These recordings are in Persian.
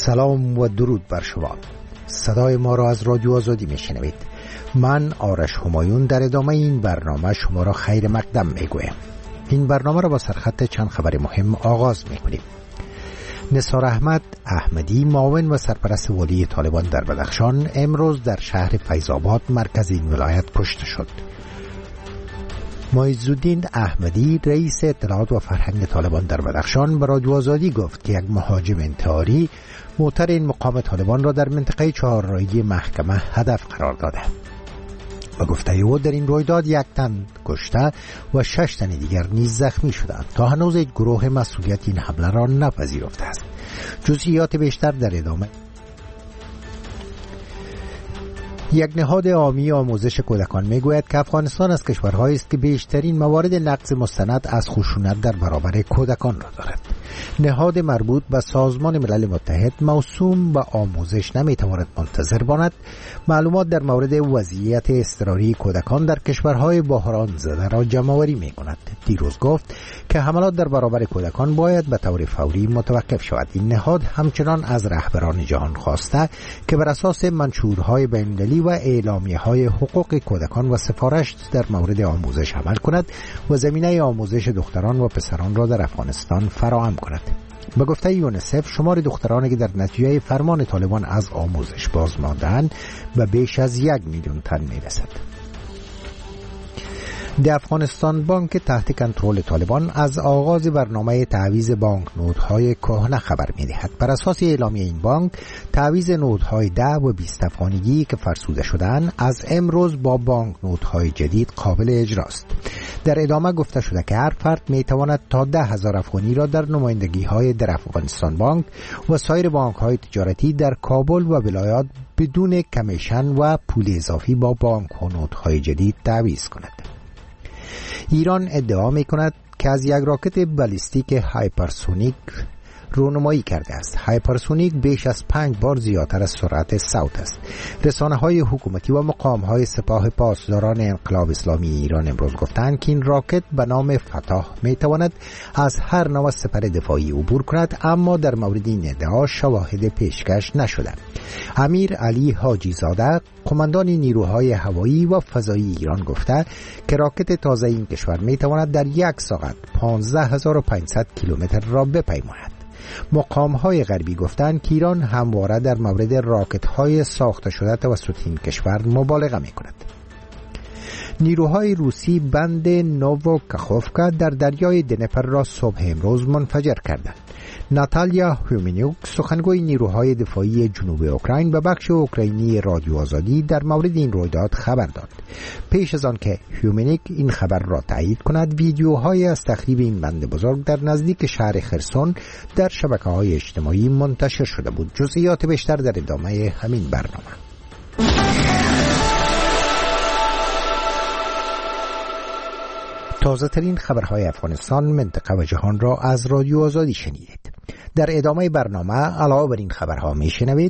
سلام و درود بر شما. صدای ما را از رادیو آزادی میشنوید. من آرش همایون در ادامه این برنامه شما را خیر مقدم میگویم. این برنامه را با سرخط چند خبر مهم آغاز میکنیم. نثار احمد احمدی، معاون و سرپرست والی طالبان در بدخشان، امروز در شهر فیض‌آباد مرکز این ولایت کشته شد. معیزالدین احمدی، رئیس اطلاعات و فرهنگ طالبان در بدخشان، به رادیو آزادی گفت که یک مهاجم انتحاری موتر این مقام طالبان را در منطقه چهارراهی محکمه هدف قرار داده. به گفته او در این رویداد 1 تن کشته و 6 تن دیگر نیز زخمی شدند. تا هنوز یک گروه مسئولیت این حمله را نپذیرفته است. جزئیات بیشتر در ادامه. یک نهاد عامی آموزش کودکان میگوید که افغانستان از کشورهایی است که بیشترین موارد نقض مستند از خشونت در برابر کودکان را دارد. نهاد مربوط به سازمان ملل متحد موسوم به آموزش نمیتواند منتظر ماند معلومات در مورد وضعیت اضطراری کودکان در کشورهای بحران زده را جمع‌آوری میکند. دیروز گفت که حملات در برابر کودکان باید به طور فوری متوقف شود. این نهاد همچنان از رهبران جهان خواسته که بر اساس منشورهای بین‌المللی و اعلامیه‌های حقوق کودکان و سفارش در مورد آموزش عمل کند و زمینه آموزش دختران و پسران را در افغانستان فراهم کند. به گفته یونیسف، شمار دخترانی که در نتیجه فرمان طالبان از آموزش باز مانده‌اند به بیش از 1 میلیون تن میرسد. د افغانستان بانک تحت کنترل طالبان از آغاز برنامه تعویض بانک نودهای کهنه خبر می‌دهد. بر اساس اعلامیه این بانک، تعویض نودهای 10 و 20 افغانیگی که فرسوده شدند از امروز با بانک نودهای جدید قابل اجراست. در ادامه گفته شده که هر فرد می‌تواند تا 10,000 افغانی را در نمایندگی‌های در افغانستان بانک و سایر بانک‌های تجارتی در کابل و ولایات بدون کمیشن و پول اضافی با بانک و نودهای جدید تعویض کند. ایران ادعا می کند که از یک راکت بالیستیک هایپرسونیک رونمایی کرده است. هایپرسونیک بیش از 5 بار زیادتر از سرعت صوت است. رسانه‌های حکومتی و مقام‌های سپاه پاسداران انقلاب اسلامی ایران امروز گفتند که این راکت به نام فتح می‌تواند از هر نوع سپر دفاعی عبور کند، اما در مورد این ادعا شواهد پیشکش نشده. امیر علی حاجی زاده، قماندان نیروهای هوایی و فضایی ایران، گفته که راکت تازه این کشور می‌تواند در 1 ساعت 15500 کیلومتر را بپیماید. مقام‌های غربی گفتند که ایران همواره در مورد راکت‌های ساخته شده توسط این کشور مبالغه می‌کند. نیروهای روسی بند نووکاخوفکا در دریای دنپر را صبح امروز منفجر کردند. ناتالیا هومینیوک، سخنگوی نیروهای دفاعی جنوب اوکراین، به بخش اوکراینی رادیو آزادی در مورد این رویداد خبر داد. پیش از آن که هومینیک این خبر را تایید کند، ویدیوهایی از تخریب این بند بزرگ در نزدیک شهر خرسون در شبکه‌های اجتماعی منتشر شده بود. جزئیات بیشتر در ادامه همین برنامه. تازه ترین خبرهای افغانستان، منطقه و جهان را از رادیو آزادی شنیدید. در ادامه برنامه علاوه بر این خبرها میشنوید: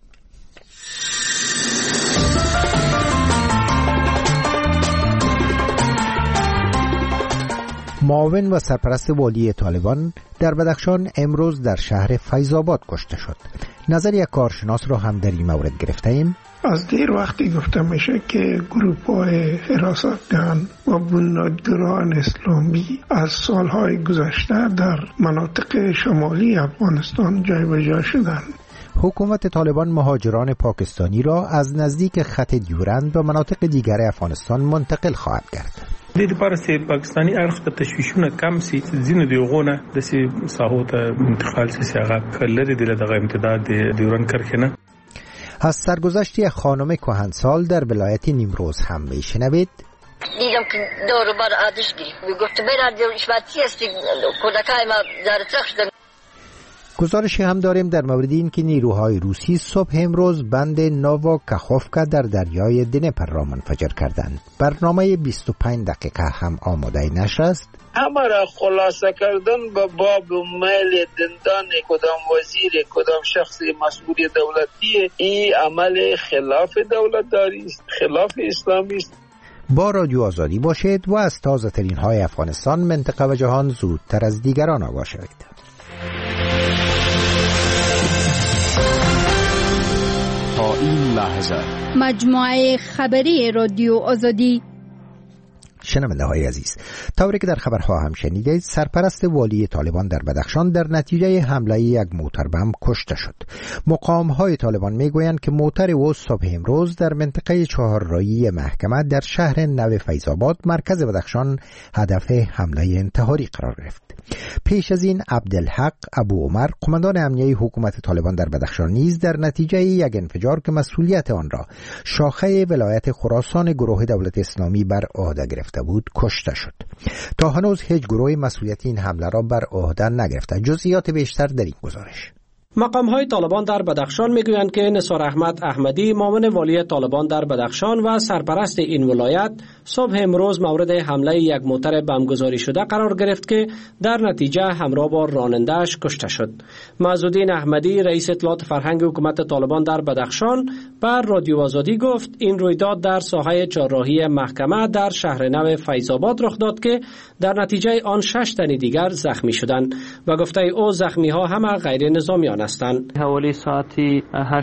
معاون و سرپرست والی طالبان در بدخشان امروز در شهر فیض‌آباد کشته شد. نظر یک کارشناس را هم در این مورد گرفتیم. از دیر وقتی گفته میشه که گروه‌های حراستگران و بنیادگران اسلامی از سالهای گذشته در مناطق شمالی افغانستان جای‌بجا شدند. حکومت طالبان مهاجران پاکستانی را از نزدیک خط دیورند به مناطق دیگر افغانستان منتقل خواهد کرد. د دې لپاره چې پاکستاني اړخ ته تشویشونه کم سي، ځینې د یوغونه د ساحو ته انتقال سي، هغه لري د دغه امتداد د دیوران کرخنه. از سرگذشت یک خانم کهنسال در ولایت نیمروز هم میشنوید. دیدم که دور بر آتش گرفت، گفت برای اشباطی است کودکای ما زارترخ شدن. گزارشی هم داریم در مورد این که نیروهای روسی صبح امروز بند نووکاخوفکا در دریای دنپر را منفجر کردند. برنامه 25 دقیقه هم آماده نشر است. همه را خلاصه کردن به باب میل دندان کدام وزیر کدام شخص مسئول دولتی، این عمل خلاف دولتداری است، خلاف اسلامی است. با رادیو آزادی باشید و از تازه ترین های افغانستان، منطقه و جهان زودتر از دیگران آگاه شوید. تا این لحظه مجموعه خبری رادیو آزادی. شنونده های عزیز، طوری که در خبرها هم شنیدید، سرپرست والی طالبان در بدخشان در نتیجه حمله یک موتر بم کشته شد. مقام های طالبان میگویند که موتر او صبح امروز در منطقه چهارراهی محکمه در شهر نو فیض‌آباد مرکز بدخشان هدف حمله انتحاری قرار گرفت. پیش از این عبدالحق ابو عمر، قماندان امنیه حکومت طالبان در بدخشان، نیز در نتیجه یک انفجار که مسئولیت آن را شاخه ولایت خراسان گروه دولت اسلامی بر عهده گرفته بود کشته شد. تا هنوز هیچ گروهی مسئولیت این حمله را بر عهده نگرفته. جزئیات بیشتر در این گزارش. مقام‌های طالبان در بدخشان میگویند که نثار احمد احمدی، معاون والی طالبان در بدخشان و سرپرست این ولایت، صبح امروز مورد حمله یک موتر بمبگذاری شده قرار گرفت که در نتیجه همراه با راننده‌اش کشته شد. معزالدین احمدی، رئیس اطلاعات فرهنگ حکومت طالبان در بدخشان، بر رادیو آزادی گفت این رویداد در ساحه چهارراهی محکمه در شهر نو فیض‌آباد رخ داد که در نتیجه آن 6 تن دیگر زخمی شدند و گفته او زخمی‌ها همه غیر نظامیان هستند. حوالی ساعتی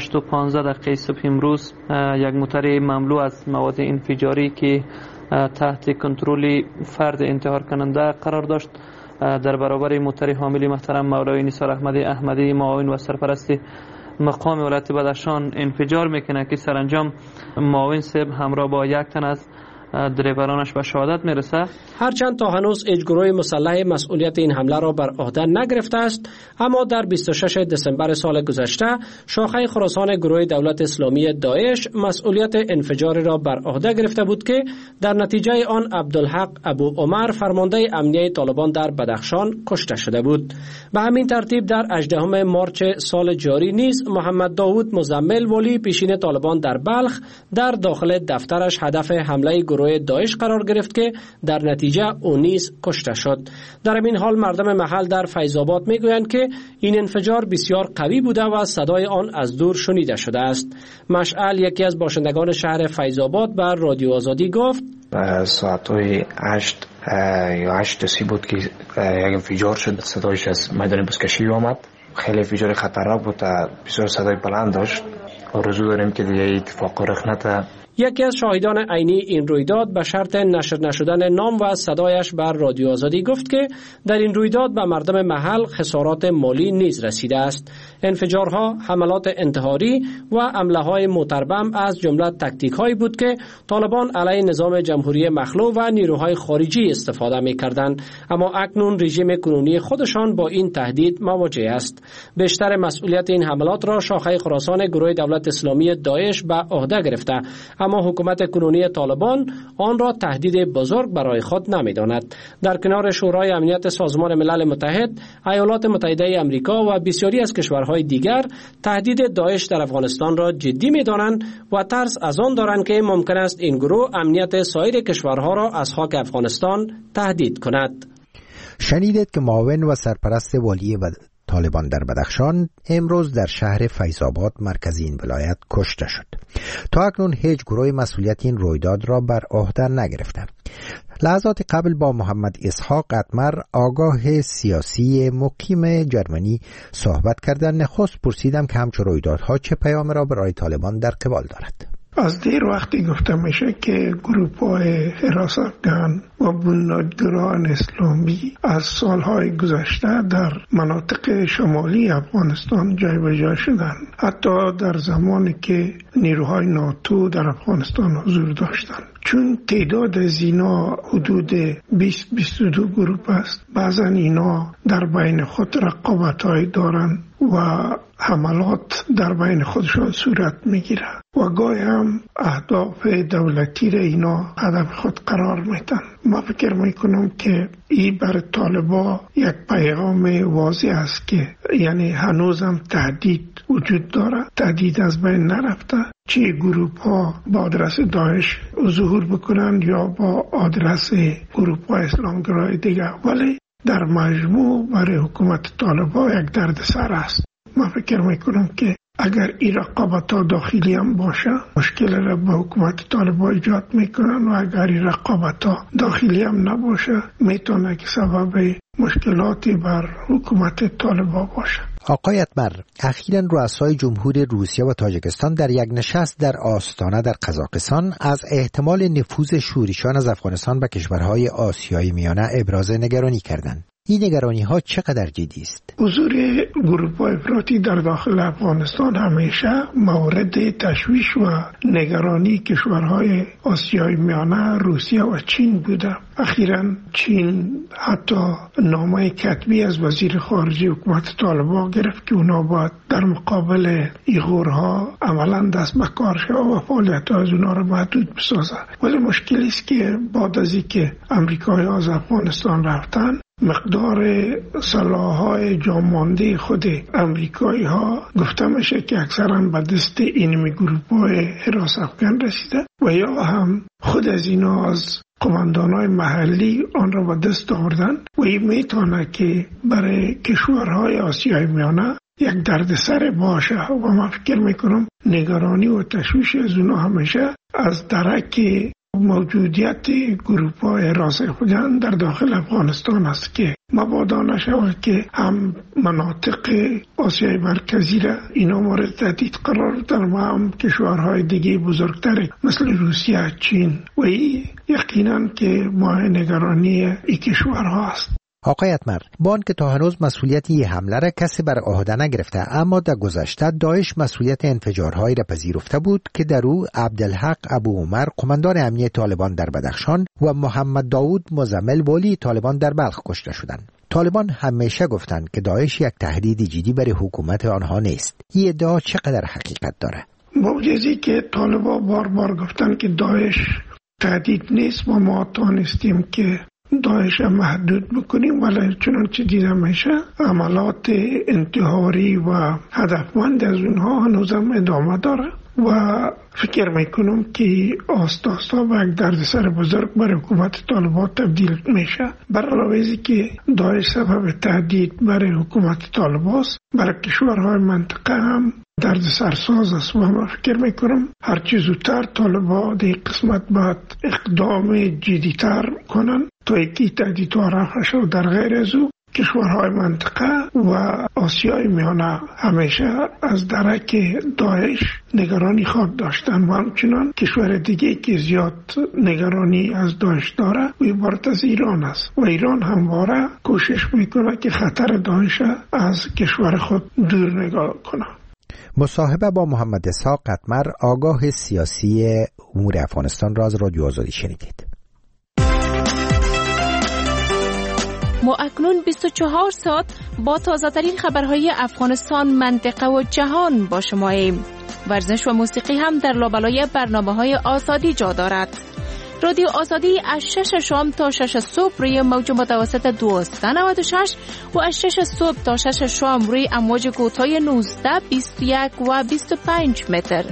8:15 صبح امروز یک موتر مملو از مواد انفجاری که تحت کنترل فرد انتحار کننده قرار داشت در برابر موتر حامل محترم مولوی نثار احمد احمدی، معاون و سرپرست مقام ولایت بدخشان انفجار میکنه که سرانجام معاون صاحب همراه با یک تن از دریورانش به شهادت میرسه. هرچند تا هنوز هیچ گروه مسلح مسئولیت این حمله را بر عهده نگرفته است، اما در 26 دسامبر سال گذشته شاخه خراسان گروه دولت اسلامی داعش مسئولیت انفجار را بر عهده گرفته بود که در نتیجه آن عبدالحق ابو عمر، فرمانده امنیه طالبان در بدخشان، کشته شده بود. به همین ترتیب در 18 مارس سال جاری نیز محمد داوود مزمل، والی پیشین طالبان در بلخ، در داخل دفترش هدف حمله گروه داعش قرار گرفت که در نتیجه او نیز کشته شد. در این حال مردم محل در فیض‌آباد میگویند که این انفجار بسیار قوی بوده و صدای آن از دور شنیده شده است. مشعل، یکی از باشندگان شهر فیض‌آباد، بر رادیو آزادی گفت ساعتهای 8 یا 8:30 بود که یک انفجار شد. صدایش از میدان بزکشی آمد. خیلی انفجار خطرناک بود، بسیار صدای بلند داشت. آرزو داریم که دیگه اتفاق رخ نده. یکی از شاهدان عینی این رویداد به شرط نشر نشدن نام و صدایش بر رادیو آزادی گفت که در این رویداد به مردم محل خسارات مالی نیز رسیده است. انفجارها، حملات انتحاری و حمله‌های موتربم از جمله تاکتیک‌هایی بود که طالبان علیه نظام جمهوری مخلوع و نیروهای خارجی استفاده می‌کردند، اما اکنون رژیم کنونی خودشان با این تهدید مواجه است. بیشتر مسئولیت این حملات را شاخه خراسان گروه دولت اسلامی داعش به عهده گرفته، اما حکومت کنونی طالبان آن را تهدید بزرگ برای خود نمی‌داند. در کنار شورای امنیت سازمان ملل متحد، ایالات متحده آمریکا و بسیاری از کشورهای دیگر تهدید داعش در افغانستان را جدی می‌دانند و ترس از آن دارند که ممکن است این گروه امنیت سایر کشورها را از خاک افغانستان تهدید کند. شنیدید که معاون و سرپرست والی طالبان در بدخشان امروز در شهر فیض‌آباد مرکز این ولایت کشته شد. تا اکنون هیچ گروه مسئولیت این رویداد را بر عهده نگرفته. لحظات قبل با محمد اسحاق اتمر، آگاه سیاسی مقیم جرمنی، صحبت کردن. نخست پرسیدم که همچون رویدادها چه پیام را برای طالبان در قبال دارد. از دیر وقتی گفته میشه که گروه‌های حراستگان و بنیادگران اسلامی از سالهای گذشته در مناطق شمالی افغانستان جای به جای شدند. حتی در زمانی که نیروهای ناتو در افغانستان حضور داشتند. چون تعداد از اینا حدود 20-22 گروه است، بعضا اینا در بین خود رقابت‌های دارند و حملات در بین خودشان صورت میگیره و گاهی هم اهداف دولتی را اینا هدف خود قرار میدن. ما فکر میکنم که این برای طالبا یک پیغام واضح است که یعنی هنوزم تهدید وجود داره، تهدید از بین نرفته. چه گروه ها با آدرس داعش ظهور بکنند یا با آدرس گروه ها اسلامگرای دیگه، ولی در مجموع برای حکومت طالبا یک دردسر است. من فکر میکنم که اگر این رقابت ها داخلی هم باشه مشکل را به حکومت طالبا ایجاد میکنن و اگر این رقابت ها داخلی هم نباشه میتونه که سبب مشکلاتی بر حکومت طالبان باشه. آقای اتمر، اخیراً رؤسای جمهور روسیه و تاجیکستان در یک نشست در آستانه در قزاقستان از احتمال نفوذ شوریشان از افغانستان به کشورهای آسیای میانه ابراز نگرانی کردند. این نگرانی ها چقدر جدی است؟ حضور گروه‌های افراطی در داخل افغانستان همیشه مورد تشویش و نگرانی کشورهای آسیای میانه، روسیه و چین بوده. اخیراً چین حتی نامه کتبی از وزیر خارجه حکومت طالبان گرفت که اونا باید در مقابل ایغورها عملاً دست به کار شود و فعالیت‌ها از اونا را محدود بسازه. ولی مشکلی است که بعد از اینکه امریکایی‌ها از افغانستان رفتن، مقدار سلاح‌های جامانده خود امریکایی ها گفته میشه که اکثرا به دست اینمی گروه‌های حراس افغان رسیده و یا هم خود از اینا از قماندان‌های محلی آن را به دست آوردن و این میتونه که برای کشورهای آسیای میانه یک دردسر باشه و من فکر میکنم نگرانی و تشویش از اونا همیشه از درک موجودیت گروه‌های حراس افغان در داخل افغانستان است که مبادا نشود که هم مناطق آسیای مرکزی را اینا مورد تهدید قرار بدن و هم کشورهای دیگه بزرگتر مثل روسیه، چین و یقینا که ماه نگرانی این کشورها است. آقای اتمر، بان که تا هنوز مسئولیت این حمله را کسی بر عهده نگرفته، اما در گذشته داعش مسئولیت انفجارهایی را پذیرفته بود که در او عبدالحق ابو عمر قماندان امنیه طالبان در بدخشان و محمد داود مزمل والی طالبان در بلخ کشته شدند. طالبان همیشه گفتند که داعش یک تهدید جدی برای حکومت آنها نیست. این ادعا چقدر حقیقت داره؟ موجزی که طالبان بار بار گفتند که داعش تهدید نیست و ما تانستیم که داعش محدود بکنیم، ولی چنانچه دیدم میشه عملات انتحاری و هدفمند از اونها هنوزم ادامه داره و فکر میکنم که آستا آستا به یک دردسر بزرگ برای حکومت طالبان تبدیل میشه. برای علاوه که داعش سبب تهدید برای حکومت طالبان است، برای کشورهای منطقه هم درد سرساز است و من فکر میکنم هرچی زودتر طالبان در قسمت باید اقدام جدیتر کنن تا یکی تهدیدها رفع شد. در غیر از او کشورهای منطقه و آسیای میانه همیشه از درک داعش نگرانی خود داشتن و همچنان کشور دیگه که زیاد نگرانی از داعش داره و عبارت از ایران است و ایران همواره کوشش میکنه که خطر داعش از کشور خود دور نگاه کنه. مصاحبه با محمد اسحاق اتمر، آگاه سیاسی امور افغانستان را از رادیو آزادی شنیدید. ما اکنون 24 ساعت با تازه‌ترین خبرهای افغانستان، منطقه و جهان با شماییم. ورزش و موسیقی هم در لابلای برنامه‌های آزادی جا دارد. رادیو آزادی از 6 شام تا 6 صبح روی موج متوسط 1296 و از 6 صبح تا 6 شام روی امواج کوتاه 19، 21 و 25 متر.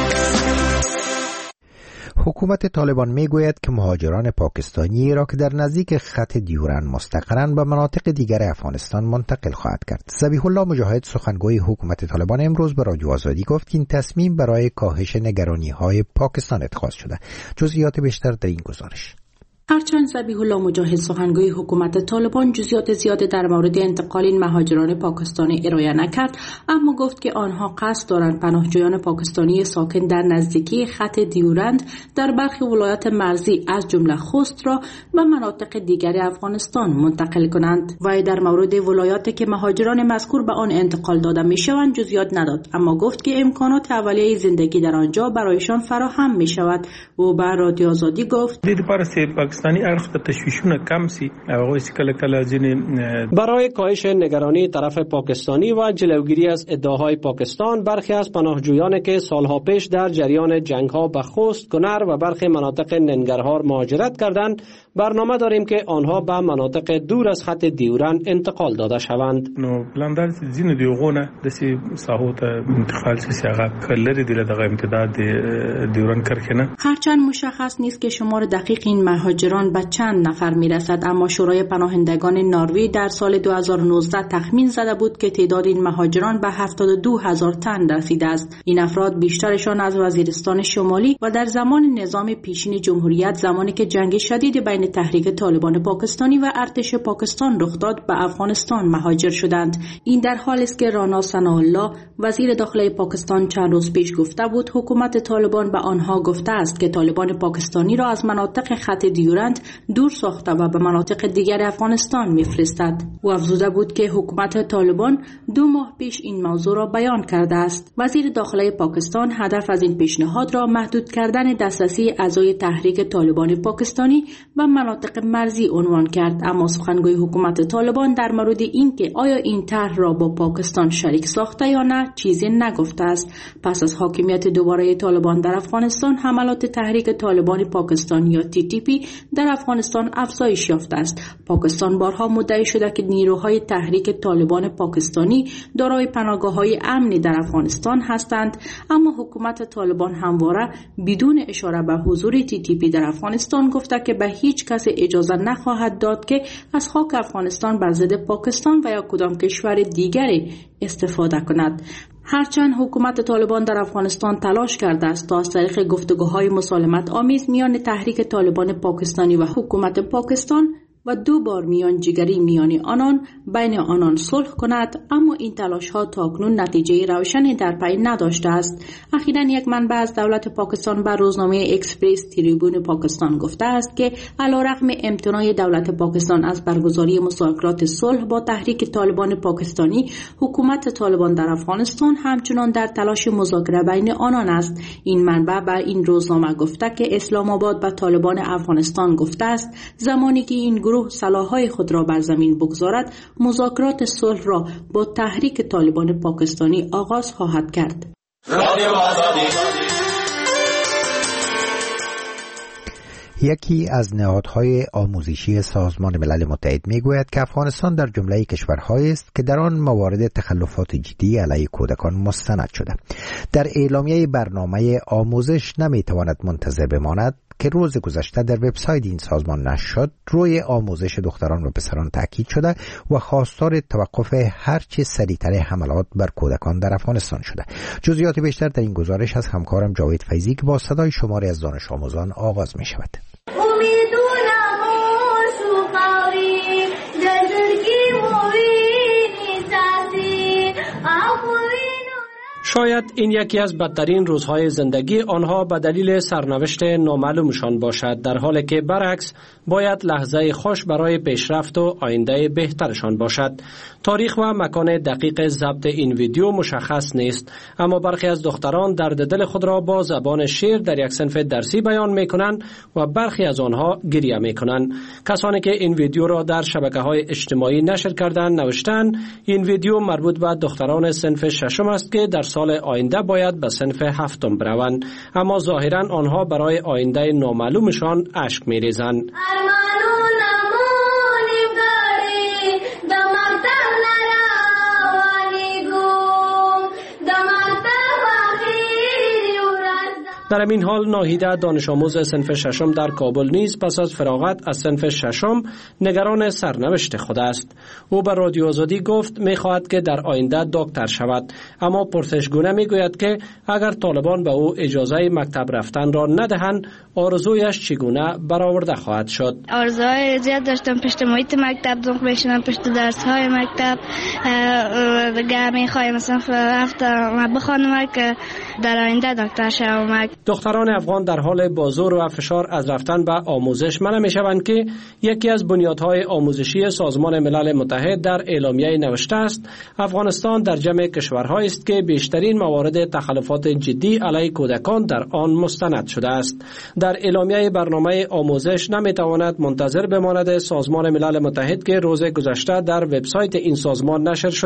حکومت طالبان میگوید که مهاجران پاکستانی را که در نزدیک خط دیورند مستقرن به مناطق دیگر افغانستان منتقل خواهد کرد. ذبیح الله مجاهد، سخنگوی حکومت طالبان، امروز به رادیو آزادی گفت که این تصمیم برای کاهش نگرانی‌های پاکستان اتخاذ شده. جزئیات بیشتر در این گزارش. هرچند ذبیح الله مجاهد، سخنگوی حکومت طالبان، جزئیات زیاده در مورد انتقال این مهاجران پاکستانی ارائه نکرد، اما گفت که آنها قصد دارند پناهجویان پاکستانی ساکن در نزدیکی خط دیورند در برخی ولایات مرزی از جمله خوست را به مناطق دیگر افغانستان منتقل کنند. وی در مورد ولایاتی که مهاجران مذکور به آن انتقال داده میشوند جزئیات نداد، اما گفت که امکانات اولیه زندگی در آنجا برایشان فراهم میشود. او به رادیو آزادی گفت پاکستانی اړخ ته تشویشونه کم سي هغه کله کله ځینې برای کاهش نگرانی طرف پاکستانی و جلوگیری از ادعاهای پاکستان، برخی از پناهجویانی که سالها پیش در جریان جنگ‌ها به خوست، کنر و برخی مناطق ننگرهار مهاجرت کردند، برنامه داریم که آنها به مناطق دور از خط دیورند انتقال داده شوند. نو پلاندار ځینې دیوغونه د ساحو ته انتقال سي هغه لري د امتداد دیورند کرکنه. هرچند مشخص نیست که شمار دقیق این مهاجران مهاجران به چند نفر میرسد، اما شورای پناهندگان نروژ در سال 2019 تخمین زده بود که تعداد این مهاجران به 72,000 تن رسیده است. این افراد بیشترشان از وزیرستان شمالی و در زمان نظام پیشین جمهوریت، زمانی که جنگ شدید بین تحریک طالبان پاکستانی و ارتش پاکستان رخ داد، به افغانستان مهاجر شدند. این در حالی است که رانا ثناءالله وزیر داخلی پاکستان چند روز پیش گفته بود حکومت طالبان به آنها گفته است که طالبان پاکستانی را از مناطق خط دیورند دور ساخته و به مناطق دیگر افغانستان می‌فرستد. او افزوده بود که حکومت طالبان 2 ماه پیش این موضوع را بیان کرده است. وزیر داخلی پاکستان هدف از این پیشنهاد را محدود کردن دسترسی اعضای تحریک طالبان پاکستانی و مناطق مرزی عنوان کرد، اما سخنگوی حکومت طالبان در مورد این که آیا این طرح را با پاکستان شریک ساخته یا نه چیزی نگفته است. پس از حاکمیت دوباره طالبان در افغانستان، حملات تحریک طالبان پاکستان یا TTP در افغانستان افزایش یافته است. پاکستان بارها مدعی شده که نیروهای تحریک طالبان پاکستانی دارای پناهگاه‌های امنی در افغانستان هستند، اما حکومت طالبان همواره بدون اشاره به حضور TTP در افغانستان گفته که به هیچ کس اجازه نخواهد داد که از خاک افغانستان بر ضد پاکستان و یا کدام کشور دیگری استفاده کند. هرچند حکومت طالبان در افغانستان تلاش کرده است تا از طریق گفتگوهای مسالمت آمیز میان تحریک طالبان پاکستانی و حکومت پاکستان و 2 بار میانجیگری میان آنان بین آنان صلح کند، اما این تلاش ها تاکنون نتیجه روشنی در پی نداشته است. اخیراً یک منبع از دولت پاکستان بر روزنامه اکسپرس تریبون پاکستان گفته است که علیرغم امتناع دولت پاکستان از برگزاری مذاکرات صلح با تحریک طالبان پاکستانی، حکومت طالبان در افغانستان همچنان در تلاش مذاکره بین آنان است. این منبع بر این روزنامه گفته که اسلام آباد به طالبان افغانستان گفته است زمانی که این گروه سلاح‌های خود را بر زمین بگذارد، مذاکرات صلح را با تحریک طالبان پاکستانی آغاز خواهد کرد. یکی از نهادهای آموزشی سازمان ملل متحد میگوید که افغانستان در جمله کشورهایی است که در آن موارد تخلفات جدی علیه کودکان مستند شده. در اعلامیه برنامه آموزش نمیتواند منتظر بماند که روز گذشته در وبسایت این سازمان نشر شد، روی آموزش دختران و پسران تاکید شده و خواستار توقف هرچه سریعتر حملات بر کودکان در افغانستان شده. جزئیات بیشتر در این گزارش از همکارم جاوید فیضی که با صدای شماری از دانش آموزان آغاز می شود. شاید این یکی از بدترین روزهای زندگی آنها به دلیل سرنوشت نامعلومشان باشد، در حالی که برعکس باید لحظه خوش برای پیشرفت و آینده بهترشان باشد. تاریخ و مکان دقیق ضبط این ویدیو مشخص نیست، اما برخی از دختران درد دل خود را با زبان شعر در یک صنف درسی بیان میکنند و برخی از آنها گریه میکنند. کسانی که این ویدیو را در شبکه‌های اجتماعی نشر کردند نوشتند این ویدیو مربوط به دختران صنف ششم است که در سال آینده باید به صنف هفتم بروند، اما ظاهرا آنها برای آینده نامعلومشان اشک میریزند. در این حال ناهیده دانش آموز صنف ششم در کابل نیز پس از فراغت از صنف ششم نگران سرنوشت خود است. او به رادیو آزادی گفت می‌خواهد که در آینده دکتر شود، اما پرسشگونه می‌گوید که اگر طالبان به او اجازه مکتب رفتن را ندهند آرزویش چگونه برآورده خواهد شد. آرزوهای زیاد داشتم، پشت محیط مکتب دنق بشینم، پشت درس‌های مکتب دیگه می‌خوایم مثلا هفته بخوانم که در آینده دکتر شوم. دختران افغان در حال بازور و فشار از رفتن به آموزش منع می‌شوند که یکی از بنیادهای آموزشی سازمان ملل متحد در اعلامیه نوشته است افغانستان در جمع کشورهایی است که بیشترین موارد تخلفات جدی علیه کودکان در آن مستند شده است. در اعلامیه برنامه آموزش نمی‌تواند منتظر بماند سازمان ملل متحد که روز گذشته در وبسایت این سازمان نشر شده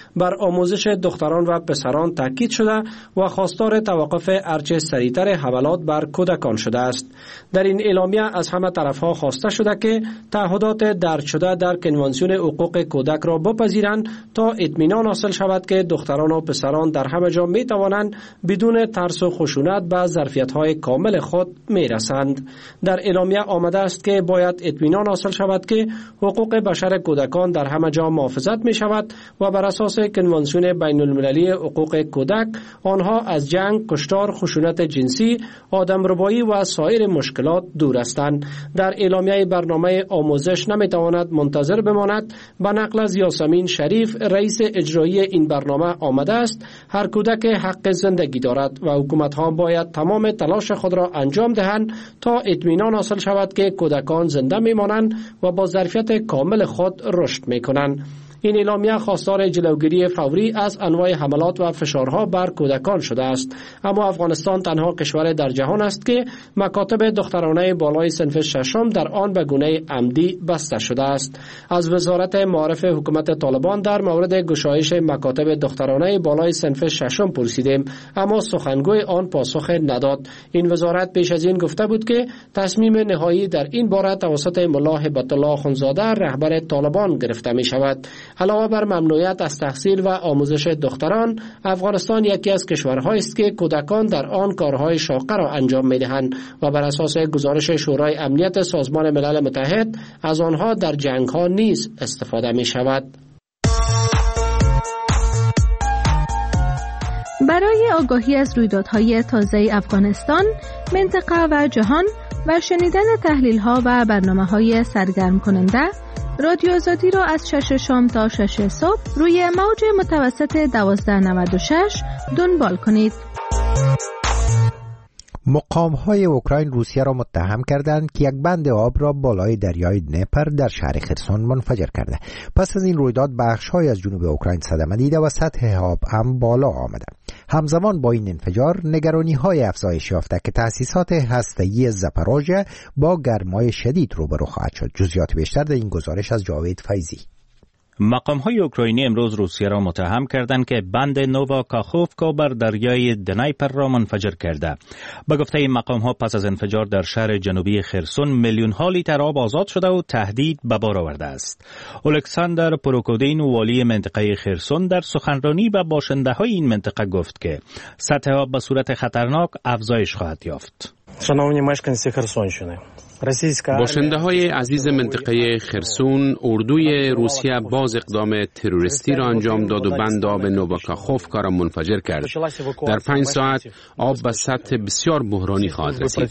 بر آموزش دختران و پسران تاکید شده و خواستار توقف هرچه سریعتر حملات بر کودکان شده است. در این اعلامیه از همه طرفها خواسته شده که تعهدات درج شده در کنوانسیون حقوق کودک را بپذیرند تا اطمینان حاصل شود که دختران و پسران در همه جا می توانند بدون ترس و خشونت به ظرفیت‌های کامل خود می رسند. در اعلامیه آمده است که باید اطمینان حاصل شود که حقوق بشر کودکان در همه جا محافظت می شود و بر اساس کنوانسیون بین المللی حقوق کودک آنها از جنگ، کشتار، خشونت جنسی، آدمربایی و سایر مشکلات دور هستند. در اعلامیه برنامه آموزش نمی تواند منتظر بماند. به نقل از یاسمین شریف رئیس اجرایی این برنامه آمده است هر کودک حق زندگی دارد و حکومت‌ها باید تمام تلاش خود را انجام دهند تا اطمینان حاصل شود که کودکان زنده میمانند و با ظرفیت کامل خود رشد میکنند. این اعلامیه خواستار جلوگیری فوری از انواع حملات و فشارها بر کودکان شده است. اما افغانستان تنها کشور در جهان است که مکاتب دخترانه بالای صنف ششم در آن به گونه عمدی بسته شده است. از وزارت معارف حکومت طالبان در مورد گشایش مکاتب دخترانه بالای صنف ششم پرسیدیم، اما سخنگوی آن پاسخ نداد. این وزارت پیش از این گفته بود که تصمیم نهایی در این باره توسط ملا هبت الله اخوندزاده رهبر طالبان گرفته می شود. علاوه بر ممنوعیت از تحصیل و آموزش دختران، افغانستان یکی از کشورهایی است که کودکان در آن کارهای شاقه را انجام می‌دهند و بر اساس گزارش شورای امنیت سازمان ملل متحد از آنها در جنگ‌ها نیز استفاده می‌شود. برای آگاهی از رویدادهای تازه افغانستان، منطقه و جهان و شنیدن تحلیل‌ها و برنامه‌های سرگرم کننده، رادیو آزادی را از 6 شام تا 6 صبح روی موج متوسط 1296 دنبال کنید. مقام‌های اوکراین روسیه را متهم کردند که یک بند آب را بالای دریای دنیپر در شهر خرسون منفجر کرده. پس از این رویداد بخش‌های از جنوب اوکراین صدمه دیده و سطح آب هم بالا آمده. همزمان با این انفجار نگرانی‌های افزایش یافته که تأسیسات هسته‌ای زاپاروژه با گرمای شدید روبرو خواهد شد. جزئیات بیشتر در این گزارش از جاوید فیضی. مقام‌های اوکراینی امروز روسیه را متهم کردند که بند نووا کاخوفکا بر دریای دنیپر را منفجر کرده. به گفته این مقام‌ها پس از انفجار در شهر جنوبی خرسون میلیون‌ها لیتر آب آزاد شده و تهدید به بار آورده است. الکساندر پروکودین والی منطقه خرسون در سخنرانی به باشنده‌های این منطقه گفت که سطح آب به صورت خطرناک افزایش خواهد یافت. شنونی مشکنسی خرسونشونه، باشنده های عزیز منطقه خرسون، اردوی روسیه باز اقدام تروریستی را انجام داد و بند آب نوواکاخوفکا را منفجر کرد. در 5 ساعت آب به سطح بسیار بحرانی خواهد رسید.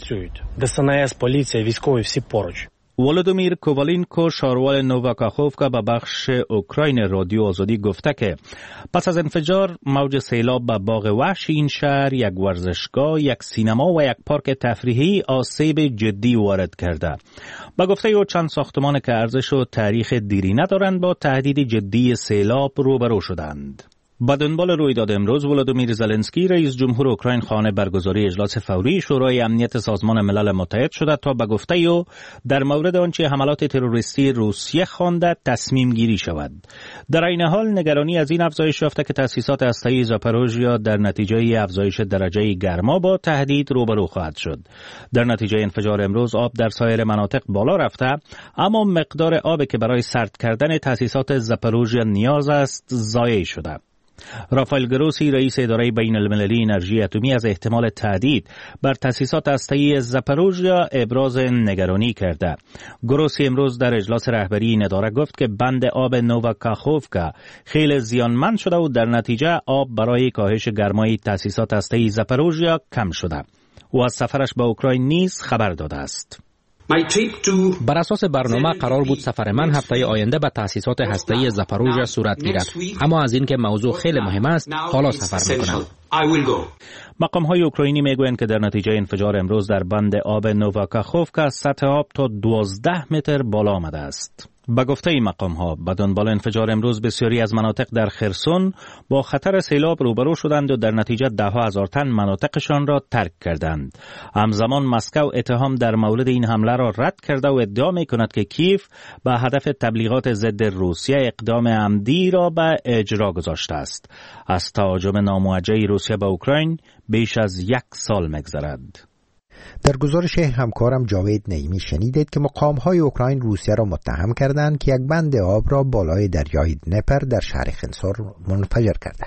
ولودیمیر کووالینکو شاروال نوواکاخوفکا به بخش اوکراین رادیو آزادی گفته که پس از انفجار موج سیلاب به باغ وحش این شهر، یک ورزشگاه، یک سینما و یک پارک تفریحی آسیب جدی وارد کرده. به گفته او چند ساختمان که ارزش و تاریخ دیری ندارند با تهدید جدی سیلاب روبرو شدند. با دنبال رویداد امروز ولادیمیر زلنسکی رئیس جمهور اوکراین خواهان برگزاری اجلاس فوری شورای امنیت سازمان ملل متحد شده تا به گفته او در مورد آنچه حملات تروریستی روسیه خوانده تصمیم گیری شود. در این حال نگرانی از این افزایش یافته که تأسیسات هسته‌ای زاپاروژیا در نتیجه افزایش درجه گرما با تهدید روبرو خواهد شد. در نتیجه انفجار امروز آب در سایر مناطق بالا رفته، اما مقدار آبی که برای سرد کردن تأسیسات زاپاروژیا نیاز است ضایع شده. رافائل گروسی رئیس اداره بین المللی انرژی اتمی از احتمال تهدید بر تأسیسات هسته‌ای زاپاروژیا ابراز نگرانی کرده. گروسی امروز در اجلاس رهبری این اداره گفت که بند آب نوواکاخوفکا خیلی زیانمند شده و در نتیجه آب برای کاهش گرمای تأسیسات هسته‌ای زاپاروژیا کم شده. او از سفرش به اوکراین نیز خبر داده است. بر اساس برنامه قرار بود سفر من هفته آینده به تأسیسات هسته‌ای زاپاروژیا صورت گیرد، اما از اینکه موضوع خیلی مهم است حالا سفر می‌کنم. مقام‌های اوکراینی میگویند که در نتیجه انفجار امروز در بند آب نوواکاخوفکا سطح آب تا 12 متر بالا آمده است. به گفته این مقام ها به دنبال انفجار امروز بسیاری از مناطق در خرسون با خطر سیلاب روبرو شدند و در نتیجه ده ها هزار تن مناطقشان را ترک کردند. همزمان مسکو اتهام در مورد این حمله را رد کرده و ادعا می کند که کیف به هدف تبلیغات ضد روسیه اقدام عمدی را به اجرا گذاشته است. از تهاجم ناموجه روسیه به اوکراین بیش از 1 سال می‌گذرد. در گزارش همکارم جاوید نعیمی شنیدید که مقام‌های اوکراین روسیه را متهم کردند که یک بند آب را بالای دریای دنپر در شهر خنسار منفجر کرده.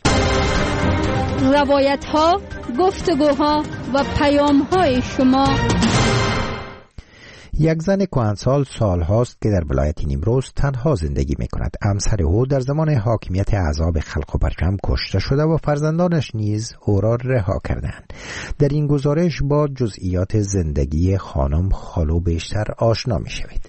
روایت‌ها، گفتگوها و پیام‌های شما. یک زن کهنسال سالهاست که در ولایت نیمروز تنها زندگی می کند. همسر او در زمان حاکمیت احزاب خلق و برجم کشته شده و فرزندانش نیز او را رها کردند. در این گزارش با جزئیات زندگی خانم خالو بیشتر آشنا می شوید.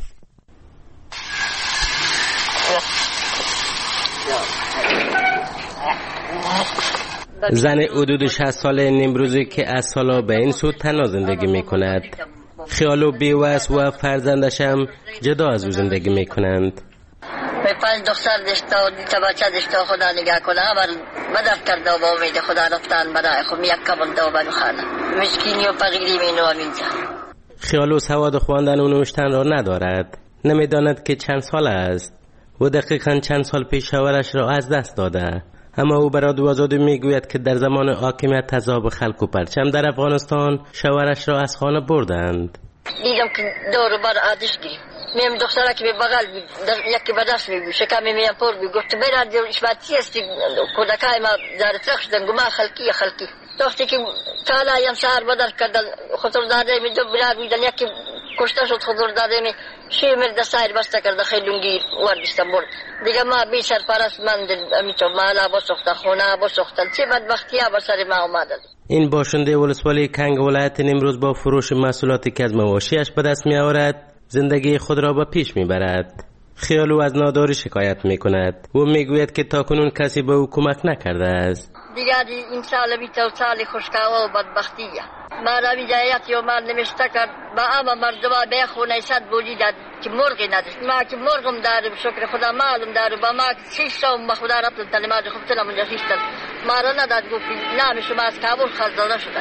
زن حدود 60 ساله نیمروزی که از سالا به این سو تنها زندگی می کند. خیال و بیوس و فرزندش هم جدا از او زندگی می کنند. 5 دختر داشته و 2 بچه داشته، خدا نگاه کنه. همه مدد کرده و با امید خدا رفتن برای خود یک کبنده و برای خانه. مسکینی و فقیری می نوام اینجا. خیال و سواد خواندن و نوشتن را ندارد. نمیداند که چند سال است و دقیقاً چند سال پیش شوهرش را از دست داده. اما او برای رادیو آزادی میگوید که در زمان حاکمیت احزاب خلق و پرچم در افغانستان شوهرش را از خانه بردند. دیدم که دور بر آتش گرفت. میم دختره که به بغل یکی به دست میگو شکمی میم پر بی گفت بیرا دیو اشباتی هستی کودکای ما دار ترخ شدن گما خلقی وقتی که کالا یم شهر بدر کردن خطر داده می دو برار بیدن یکی کشته شد خطر داده می شیمر دستایر بسته کرده خیلونگی وردشتن برد دیگه ما بی سرپرست من امیتو مالا بسخته خونه بسختن چه بدبختی ها بسر ما اومدن. این باشنده ولسوالی کنگ ولایت نیمروز با فروش محصولاتی که از مواشیش به دست می آورد زندگی خود را به پیش می برد. خیالو از ناداری شکایت می کند و می گوید که تاکنون کسی به او کمک نکرده است. دیگر این سال بیت و سال خوشکاوا و بدبختیه. ما را ویجایت یا مال نمیشته کرد با اما مردما به خونه صد بولی داد که مرغی نداشت. ما که مرغم داریم شکر خدا مالم داریم با ما 600 به خدا رفتن تلماج خفتن منجا خیشتن ما را نداد گفتی نام شما از کابل خزانه شده.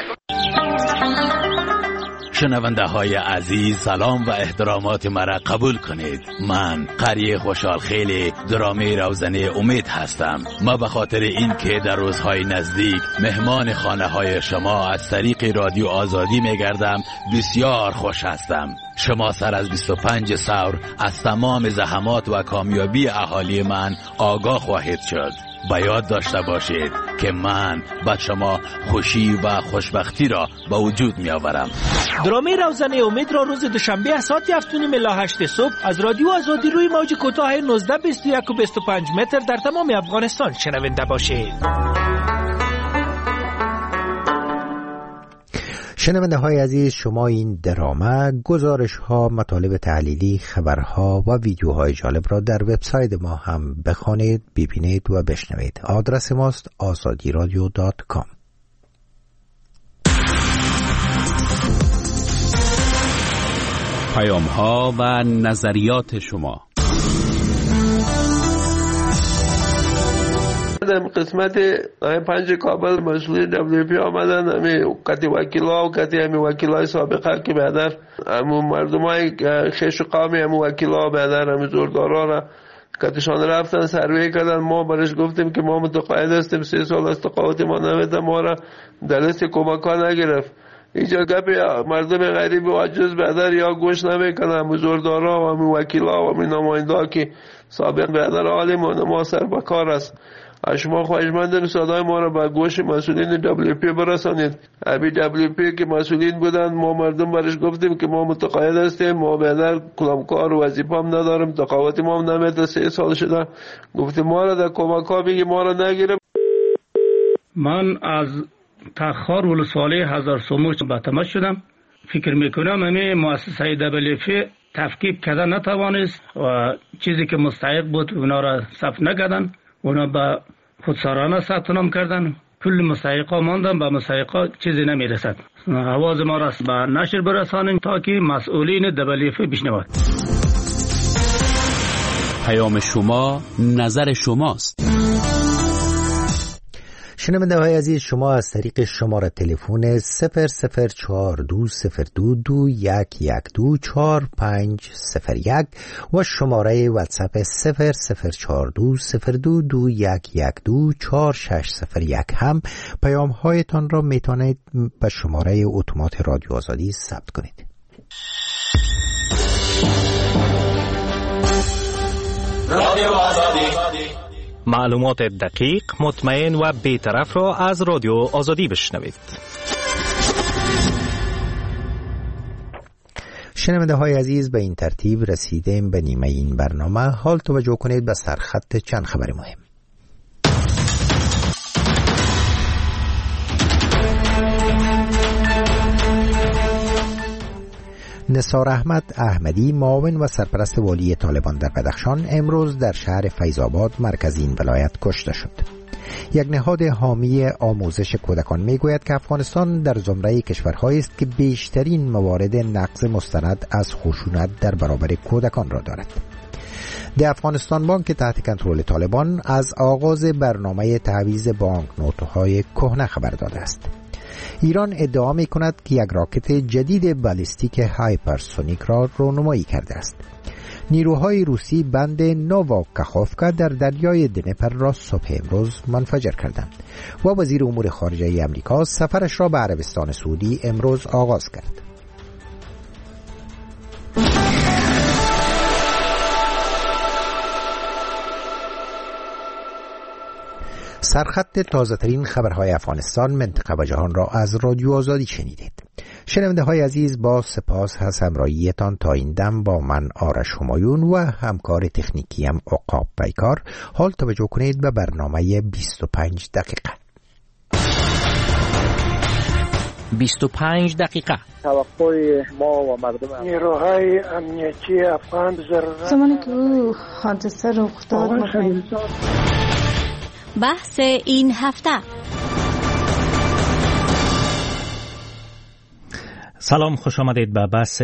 شنونده های عزیز سلام و احترامات مرا قبول کنید. من قری خوشحال خیلی درامه روزنه امید هستم. ما به خاطر این که در روزهای نزدیک مهمان خانه های شما از طریق رادیو آزادی میگردم بسیار خوش هستم. شما سر از 25 ثور از تمام زحمات و کامیابی اهالی من آگاه خواهید شد. با یاد داشته باشید که من به شما خوشی و خوشبختی را به وجود می آورم. درامه روزنه امید را روز دوشنبه ساعت 7:30 الی 8 صبح از رادیو آزادی روی موج کوتاه 19 21 و 25 متر در تمام افغانستان شنونده باشید. شنونده های عزیز، شما این درامه، گزارش ها، مطالب تحلیلی، خبرها و ویدیوهای جالب را در وبسایت ما هم بخوانید، ببینید و بشنوید. آدرس ماست azadiradio.com. پیام ها و نظریات شما. در قسمت 5 کابل مسئولین WP آمدن، همه قطعی وکیلا و قطعی همه وکیلای سابقه که بعدر همون مردم های خیش و قامی همون وکیلا بعدر همه زوردارا را قطعشان رفتن سروی کردن. ما برش گفتیم که ما متقاعد هستیم 3 سال از تقاعد ما نمیده، ما را در لیست کمک ها نگرفت. اینجا گپ مردم غریب و عجز بعدر یا گوش نمیکنن. همون زوردارا و همون وکیلا و همون نماینده که سابق بعدر عالم و نماسر بکار است. شما خواهشمندم صدای ما را به گوش مسئولین WP برسانید. ابی WP که مسئولین بودن، ما مردم برش گفتیم که ما متقاعد هستیم، ما بعدر کلامکار و وظیفه هم نداریم، تقاعد ما هم نمیده، 3 سال شده. گفتیم ما را در کمک ها بگی ما را نگیرم. من از تخار ولسوالی هزار سوموش به تماس شدم. فکر میکنم همه مؤسسه WP تفکیک کردن نتوانست و چیزی که مستحق بود اونا را صرف نکردن، اونا به خودسرانه ثبت نام کردن. کل مستحقا ماندن، به مستحقا چیزی نمیرسد. آواز ما را به نشر برسانیم تا که مسئولین WP بشنوند. پیام شما نظر شماست. شنونده های عزیز، شما از طریق شماره تلفن 0042022112450 و شماره واتساپ 0042022112461 هم پیام هایتان را میتونید به شماره اتومات رادیو آزادی ثبت کنید. رادیو آزادی، معلومات دقیق، مطمئن و بی‌طرف را از رادیو آزادی بشنوید. شنونده های عزیز، به این ترتیب رسیدیم به نیمه این برنامه. حال توجه کنید به سرخط چند خبر مهم. نثار احمد احمدی، معاون و سرپرست والی طالبان در بدخشان، امروز در شهر فیض‌آباد مرکز این ولایت کشته شد. یک نهاد حامی آموزش کودکان میگوید که افغانستان در زمره کشورهایی است که بیشترین موارد نقض مستند از خشونت در برابر کودکان را دارد. در افغانستان بانک تحت کنترل طالبان از آغاز برنامه تعویض بانکنوت‌های کهنه خبر داده است. ایران ادعا می کند که یک راکت جدید بالستیک هایپرسونیک را رونمایی کرده است. نیروهای روسی بند نوواکاخوفکا در دریای دنپر را صبح امروز منفجر کردند و وزیر امور خارجه امریکا سفرش را به عربستان سعودی امروز آغاز کرد. سرخط تازه ترین خبرهای افغانستان، منطقه و جهان را از رادیو آزادی شنیدید. شنونده های عزیز، با سپاس از همراهیتان تا این دم با من آرش همایون و همکار تکنیکیم عقاب پیکار. حال توجه کنید به برنامه 25 دقیقه. 25 دقیقه. توقع ما و مردم نیروهای امنیتی افغان زمانی که حادثه رخ داد بحث این هفته. سلام، خوش آمدید به بحث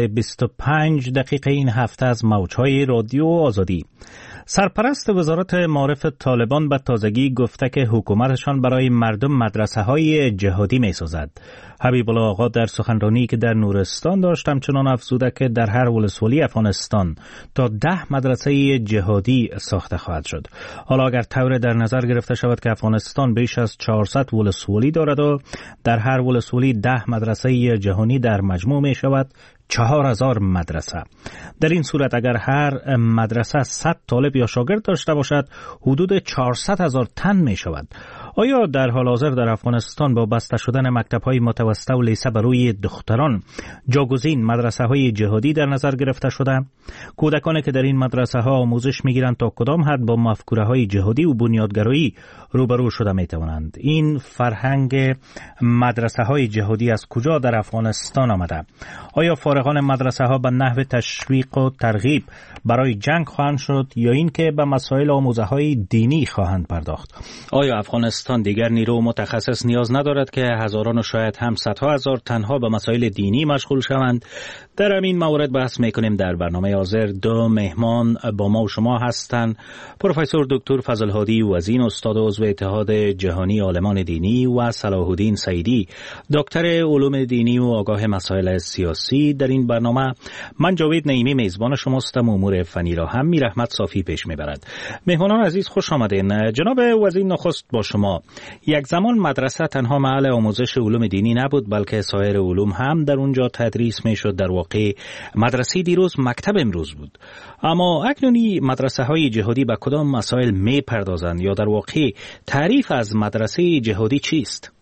25 دقیقه این هفته از موج‌های رادیو آزادی. سرپرست وزارت معارف طالبان به تازگی گفته که حکومتشان برای مردم مدرسه‌های جهادی می‌سازد. حبیب الله آقا در سخنرانی که در نورستان داشت همچنان افزوده که در هر ولسوالی افغانستان تا 10 مدرسه جهادی ساخته خواهد شد. حالا اگر طور در نظر گرفته شود که افغانستان بیش از 400 ولسوالی دارد و در هر ولسوالی 10 مدرسه جهانی در مجموع می شود 4000 مدرسه. در این صورت اگر هر مدرسه 100 طالب یا شاگرد داشته باشد حدود 400,000 تن می شود. آیا در حال حاضر در افغانستان با بسته شدن مکتب‌های متوسطه و لیسه برای دختران جاگزین مدرسه‌های جهادی در نظر گرفته شده؟ کودکانی که در این مدرسه‌ها آموزش می‌گیرند تا کدام حد با مفکوره‌های جهادی و بنیادگرایی روبرو شده می‌توانند؟ این فرهنگ مدرسه‌های جهادی از کجا در افغانستان آمده؟ آیا فارغان مدرسه‌ها به نحو تشویق و ترغیب برای جنگ خواهند شد یا اینکه به مسائل آموزه‌های دینی خواهند پرداخت؟ آیا افغانستان دیگر نیرو متخصص نیاز ندارد که هزاران و شاید هم صدها هزار تنها به مسائل دینی مشغول شوند؟ در همین مورد بحث میکنیم. در برنامه حاضر دو مهمان با ما و شما هستند: پروفسور دکتر فضل هادی وزین، استاد عضو اتحاد جهانی عالمان دینی، و صلاح الدین سعیدی، دکتر علوم دینی و آگاه مسائل سیاسی. در این برنامه من جاوید نعیمی میزبان شماستم. امور فنی را هم میرحمت صافی پیش میبرد. مهمانان عزیز خوش آمدین. جناب وزیر، نخست با شما. یک زمان مدرسه تنها محل آموزش علوم دینی نبود بلکه سایر علوم هم در اونجا تدریس میشد. در واقع مدرسه دیروز مکتب امروز بود. اما اکنونی مدرسه های جهادی به کدام مسائل میپردازند یا در واقع تعریف از مدرسه جهادی چیست؟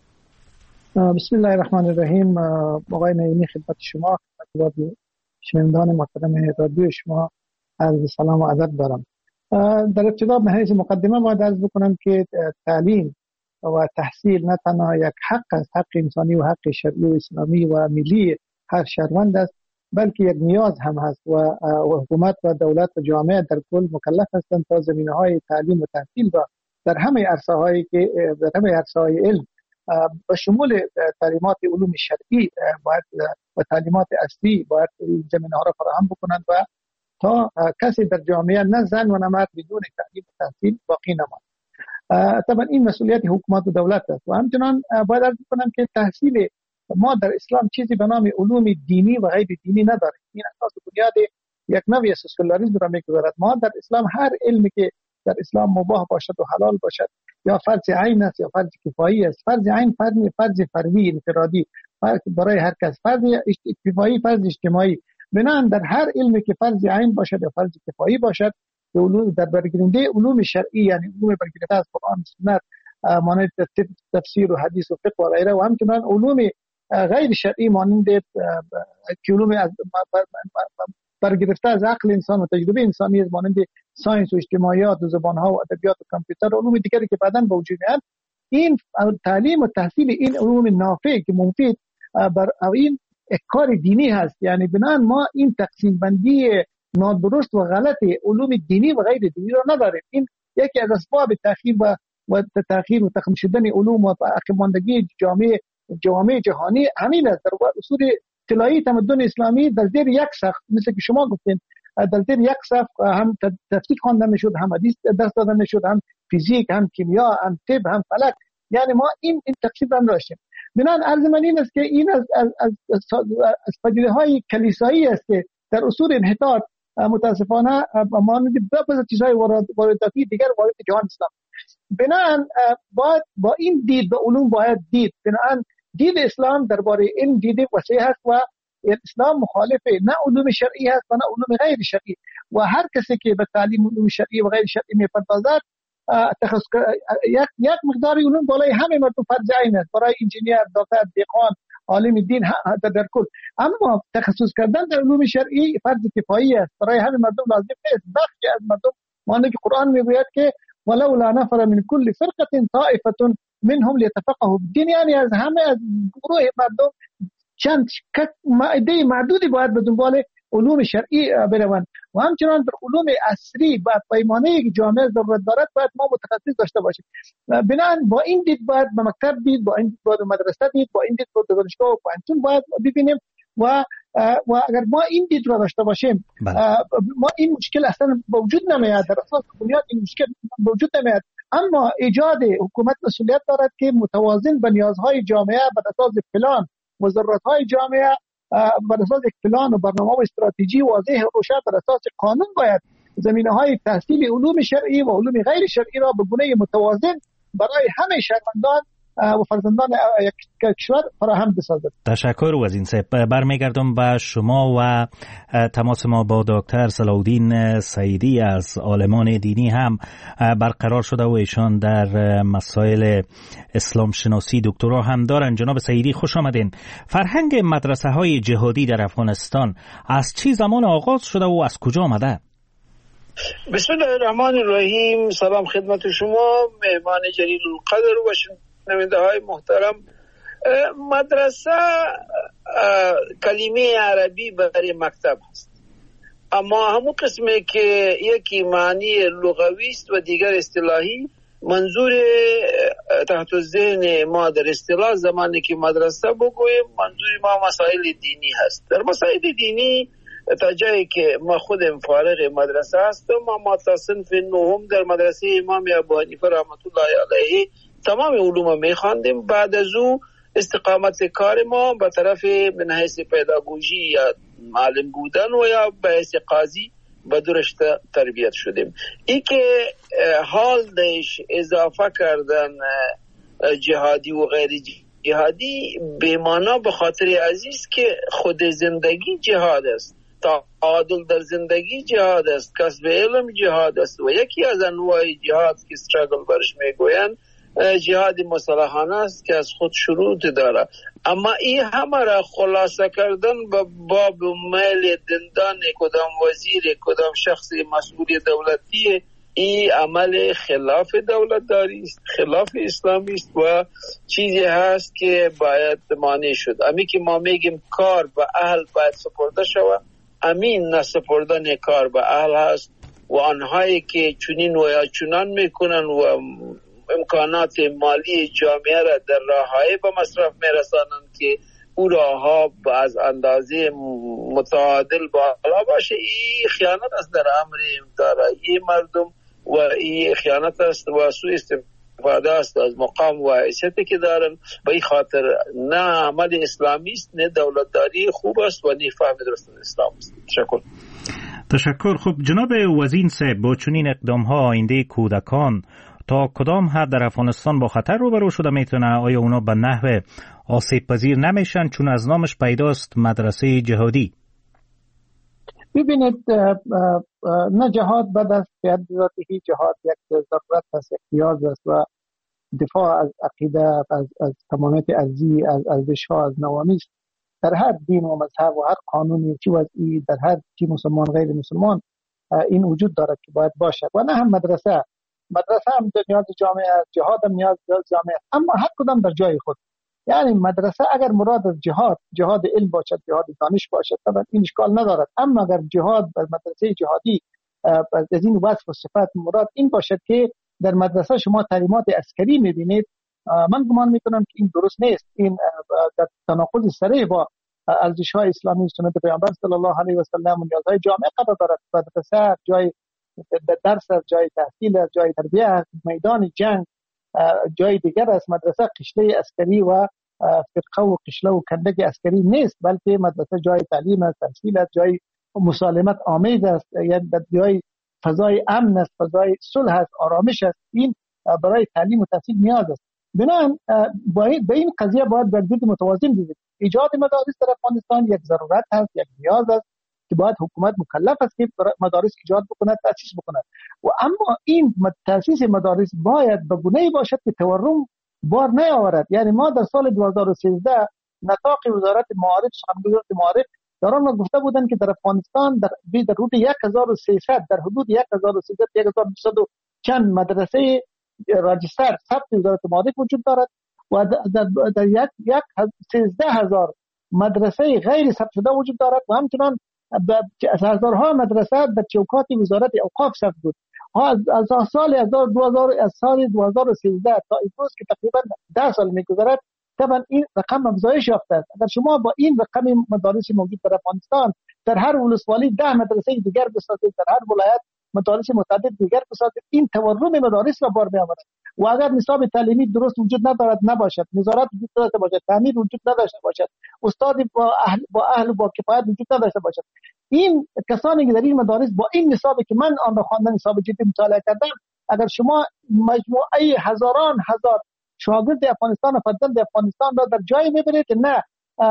بسم الله الرحمن الرحیم. آقای نعیمی، خدمت شما و شنوندگان محترم رادیو شما عرض سلام و ادب دارم. در ابتدا به حیث مقدمه باید عرض بکنم که تعلیم و تحصیل نه تنها یک حق است، حق انسانی و حق شرعی و اسلامی و ملی هر شهروند است، بلکه یک نیاز هم هست و حکومت و دولت و جامعه در کل مکلف هستند تا زمینه‌های تعلیم و تحصیل را در همه عرصه‌های علم به شمول تعلیمات علوم شرعی باید و تعلیمات اصلی باید زمینه‌ها را فراهم بکنند و تا کسی در جامعه نه زن و نه مرد بدون تعلیم و تحصیل باقی نماند. طبعا این مسئولیت حکومت و دولت است و همچنان باید عرض کنم که تحصیل ما در اسلام چیزی به نام علوم دینی و غیر دینی نداریم. این اساس بنیاد یک نوع سکولاریسم را میگذارد. ما در اسلام هر علمی که در اسلام مباح باشد و حلال باشد یا فرض عین است یا فرض کفایی است. فرض عین فرض فردی انفرادی برای هر کس، فرض کفایی فرض اجتماعی. بنابراین در هر علمی که فرض عین باشد یا فرض کفایی باشد علوم در برگیرنده علوم شرعی یعنی علوم برگیرنده از قرآن و سنت مانند تفسیر و حدیث و فقه و غیره و همچنان علوم غیر شرعی مانند علوم برگرفته از عقل انسان و تجربه انسانی مانند ساینس و اجتماعیات و زبانها و ادبیات و کامپیوتر و علوم دیگری که بعداً به وجود میاد. این تعلیم و تحصیل این علوم نافع که مفید بر این کار دینی هست. یعنی بنابراین ما این تقسیم بندی نادرست و غلط علوم دینی و غیر دینی را نداریم. این یکی از اسباب تأخیر و تأخیر و تخم شدن علوم و عقب‌ماندگی جامعه جهانی همین است. در اصول اطلاعی تمدن اسلامی در زیر یک سقف مثل که شما گفتین در زیر یک سقف هم تفسیر خوانده میشد، هم حدیث درس داده میشد، هم فیزیک، هم کیمیا، هم طب، هم فلک. یعنی ما این تقسیم را داشتیم. بنابراین عرض من این است که این از پدیده‌های کلیسایی است که در اصول انحطاط متاسفانه مانند بعضی چیزهای وارداتی دیگر وارد جهان اسلام. بنابراین با این دید به علوم باید دید. بنابراین دید اسلام درباره این دید وسیع است و اسلام مخالف نه علوم شرعی است و نه علوم غیر شرعی و هر کسی که به تعلیم علوم شرعی و غیر شرعی میپردازد یک مقدار علوم بالای همه مردم فرض عین است برای انجینیر، دکتر، دهقان، عالم دین در کل. اما تخصص کردن در علوم شرعی فرض کفایی است، برای همه مردم لازم نیست. بخشی از مردم مانند که قرآن میگوید که ولولا نفر من كل فرقه طائفه منهم ليتفقهوا في الدين. یعنی از همه از گروه مردم چند عده معدودی باید به دنبال علوم شرعی بروند و همچنان در علوم عصری با پیمانه که جامعه ضرورت دارد باید ما متخصص داشته باشیم. بنابراین با این دید باید به مکتب دید، با این دید باید به مدرسه دید، با این دید باید به دانشگاه و پانتون باید ببینیم و اگر ما این دید را داشته باشیم ما این مشکل اصلا وجود نمیاد. در اساس بنیاد این مشکل وجود نمیاد. اما ایجاد حکومت مسئولیت دارد که متوازن به نیازهای جامعه بر اساس پلان و ضرورت‌های جامعه بر اساس یک پلان و برنامه و استراتژی واضح و روشن بر اساس قانون باید زمینه‌های تحصیل علوم شرعی و علوم غیر شرعی را به گونه متوازن برای همه شهروندان و فرزندان یک کشور فراهم بسازد. تشکر وزین صاحب. برمیگردم به شما و تماس ما با دکتر صلاح‌الدین سعیدی از عالمان دینی هم برقرار شده و ایشان در مسائل اسلام شناسی دکترا هم دارن. جناب سعیدی خوش آمدین. فرهنگ مدرسه های جهادی در افغانستان از چه زمان آغاز شده و از کجا آمده؟ بسم الله الرحمن الرحیم. سلام خدمت شما مهمان جلیل القدر و شنونده های محترم. مدرسه کلمه عربی برای مکتب است، اما همون قسمه که یکی معنی لغوی است و دیگر اصطلاحی. منظور تحت ذهن ما در اصطلاح زمانی که مدرسه بگویم منظور ما مسائل دینی هست. در مسائل دینی تا جایی که ما خودم فارغ مدرسه هستم، ما تا صنف نهم در مدرسه امام ابو حنیفه رحمت الله علیه تمام علوم می‌خواندیم. بعد از او استقامت کار ما به طرف من حیث پداگوژی یا معلم بودن و یا به حیث قاضی به درشت تربیت شدیم. این که حال دهش اضافه کردن جهادی و غیر جهادی به معنا به خاطر عزیز که خود زندگی جهاد است، تعادل در زندگی جهاد است، کسب علم جهاد است و یکی از انواع جهاد که استراگل برش میگوین جهاد مسلحانه است که از خود شروط داره. اما این همه را خلاصه کردن به باب میل دندان کدام وزیر کدام شخص مسئول دولتی، این عمل خلاف دولتداری است، خلاف اسلامی است و چیزی هست که باید مانع شد. امی که ما میگیم کار به اهل باید سپرده شود، امین نسپردن کار به اهل هست و آنهایی که چنین و یا چنان میکنن و امکانات مالی جامعه را در راههای به مصرف میرسانند که او راهها از اندازه متعادل بالا باشه. این خیانت است در امر دارایی مردم و این خیانت است و سوء استفاده است از مقام و حیثیتی که دارن. به این خاطر نه عمل اسلامی است، نه دولتداری خوب است و نه فهم درست اسلام است. تشکر. خب جناب وزین صاحب، با چنین اقدام ها آینده کودکان تا کدام حد در افغانستان با خطر روبرو شده میتونه؟ آیا اونا به نحو آسیب پذیر نمیشن چون از نامش پیداست مدرسه جهادی؟ ببینید، نه جهاد بد است، به حد ذاتی جهاد یک ضرورت است، یک نیاز است و دفاع از عقیده، از تمامیت ارضی، از ارزش‌ها، از نوامیس در هر دین و مذهب و هر قانونی چی وضعی در هر چی مسلمان غیر مسلمان این وجود دارد که باید باشد. و نه هم مدرسه هم نیاز جامعه است، جهاد هم نیاز جامعه است، اما هر کدام در جای خود. یعنی مدرسه اگر مراد از جهاد علم باشد، جهاد دانش باشد، طبعا این اشکال ندارد. اما اگر جهاد بر مدرسه جهادی از این وصف و صفات مراد این باشد که در مدرسه شما تعلیمات عسکری می‌بینید، من گمان میکنم که این درست نیست. این در تناقض صریح با ارزش‌های اسلامی سنت پیامبر صلی الله علیه و سلم و نیازهای جامعه قرار دارد. مدرسه جای درس، جای تحصیل، جای تربیت، میدان جنگ جای دیگر است. مدرسه قشله عسکری و فرقه و قشله و کندک عسکری نیست، بلکه مدرسه جای تعلیم است، تحصیل است، جای مسالمت آمیز است، یعنی جای فضای امن است، فضای صلح است، آرامش است. این برای تعلیم و تحصیل نیاز است. بنابراین به این قضیه باید برگزید متوازن دید. ایجاد مدارس در افغانستان یک ضرورت هست، یک نیاز است که باید حکومت مکلف است که مدارس ایجاد بکند، تأسیس بکند. و اما این تأسیس مدارس باید به گونه‌ای باشد که تورم بار نیاورد. یعنی ما در سال 2013 نطاق وزارت معارف، سخنگوی وزارت معارف در آن گفته بودند که در افغانستان در حدود 1300 در حدود 1200 چند مدرسه راجستر ثبت وزارت معارف وجود دارد و در 13000 مدرسه غیر ثبت شده وجود دارد و همچنان هزارها مدرسه در چوکات وزارت اوقاف ثبت بود. از سال 2013 تا امروز که تقریبا 10 سال می‌گذرد، طبعا این رقم افزایش یافته است. اگر شما با این رقم مدارس موجود در افغانستان در هر ولسوالی 10 مدرسه دیگر بسازید، در هر ولایت مدارس متعدد دیگر بسازید، این تورم مدارس را بار می‌آورد. و اگر نصاب تعلیمی درست وجود ندارد نباشد، نظارت وجود نداشته باشد، تعمیر وجود نداشته باشد، استاد با اهل با کفایت وجود نداشته باشد، این کسانی که در این مدارس با این نصابی که من آن را خواندم، نصاب جدی مطالعه کردم، اگر شما مجموعه هزاران هزار شاگرد افغانستان و فرزند افغانستان را در جایی می‌برید که نه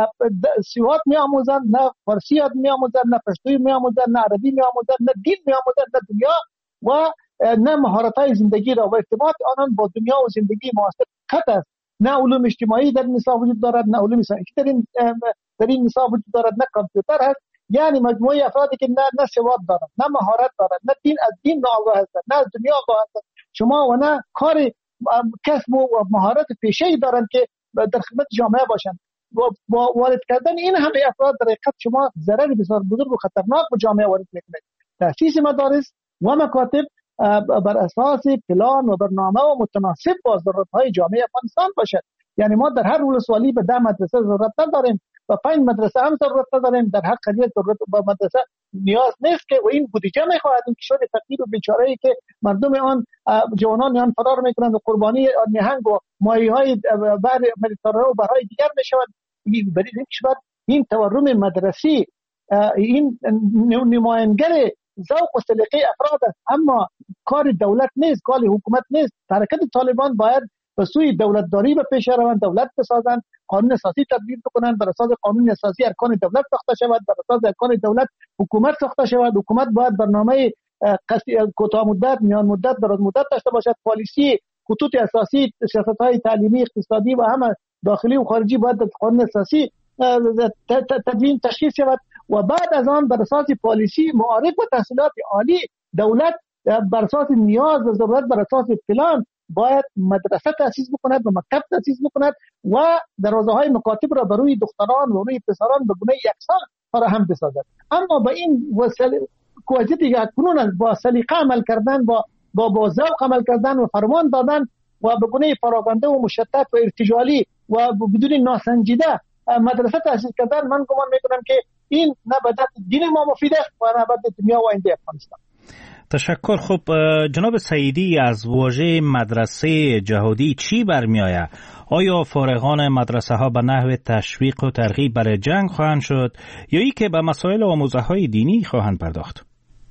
سواد می‌آموزند، نه فارسی یاد می‌آموزند، نه پشتویی می‌آموزند، نه عربی می‌آموزند، نه دین می‌آموزند، نه دنیا و نه مهارت‌های زندگی را و ارتباط آنان با دنیا و زندگی معاصر قطع است. نه علوم اجتماعی در نصاب وجود دارد، نه علوم سنجی در این نصاب وجود دارد، نه کامپیوتر هست. یعنی مجموعه افرادی که نه سواد دارند، نه مهارت دارند، نه دین از دین آگاه هستند، نه از دنیا آگاه هستند شما و نه کار کسب و مهارت پیشه‌ای دارند که در خدمت جامعه باشند. با وارد کردن این همه افراد در حقیقت شما ضرر بسیار بزرگ و خطرناک به جامعه وارد می‌کنید. تأسیس مدارس و مکاتب بر اساس پلان و برنامه و متناسب با ضرورت‌های جامعه افغانستان باشد. یعنی ما در هر ولسوالی به 10 مدرسه ضرورت نداریم و 5 مدرسه هم ضرورت نداریم. در هر قریه ضرورت به مدرسه نیاز نیست که و این بودجه می‌خواهد. این کشور فقیر و بیچاره‌ای که مردم آن جوانان آن فرار می‌کنند و قربانی نهنگ و ماهی‌های بحر مدیترانه و بحرهای دیگر می‌شوند. برای این کشور این تورم مدرسی این نماینگر ذوق و سلیقه افراد است، اما کار دولت نیست، کار حکومت نیست. حرکت طالبان باید به سوی دولتداری به پیش روند، دولت بسازند، قانون اساسی تدبیر بکنند، بر اساس قانون اساسی ارکان دولت ساخته شود، بر اساس ارکان دولت حکومت ساخته شود. حکومت باید برنامه کوتاه مدت، میان مدت، دراز مدت داشته باشد. پالیسی، خطوط اساسی، سیاست‌های تعلیمی، اقتصادی و همه داخلی و خارجی باید در قانون اساسی تدوین تشخیص شود و بعد از آن بر اساس پالیسی معارف و تحصیلات عالی دولت بر اساس نیاز و ضرورت بر اساس پلان باید مدرسه تأسیس بکند و مکتب تأسیس بکند و دروازه‌های مکاتب را برای دختران و روی پسران به گونه یکسان فراهم بسازد. اما با این وضعیتی که کنون با سلیقه عمل کردن، با ذوق عمل کردن و فرمان دادن و به گونه پراکنده و مشتت و ارتجالی و بدون ناسنجیده مدرسه تأسیس کردن، من گمان میکنم که این نه به دین ما مفید است و نه به دنیا و آینده افغانستان. تشکر. خب جناب سعیدی، از واژه مدرسه جهادی چی برمی آید؟ آیا فارغان مدرسه ها به نحو تشویق و ترغیب برای جنگ خواهند شد یا ای که به مسائل آموزه های دینی خواهند پرداخت؟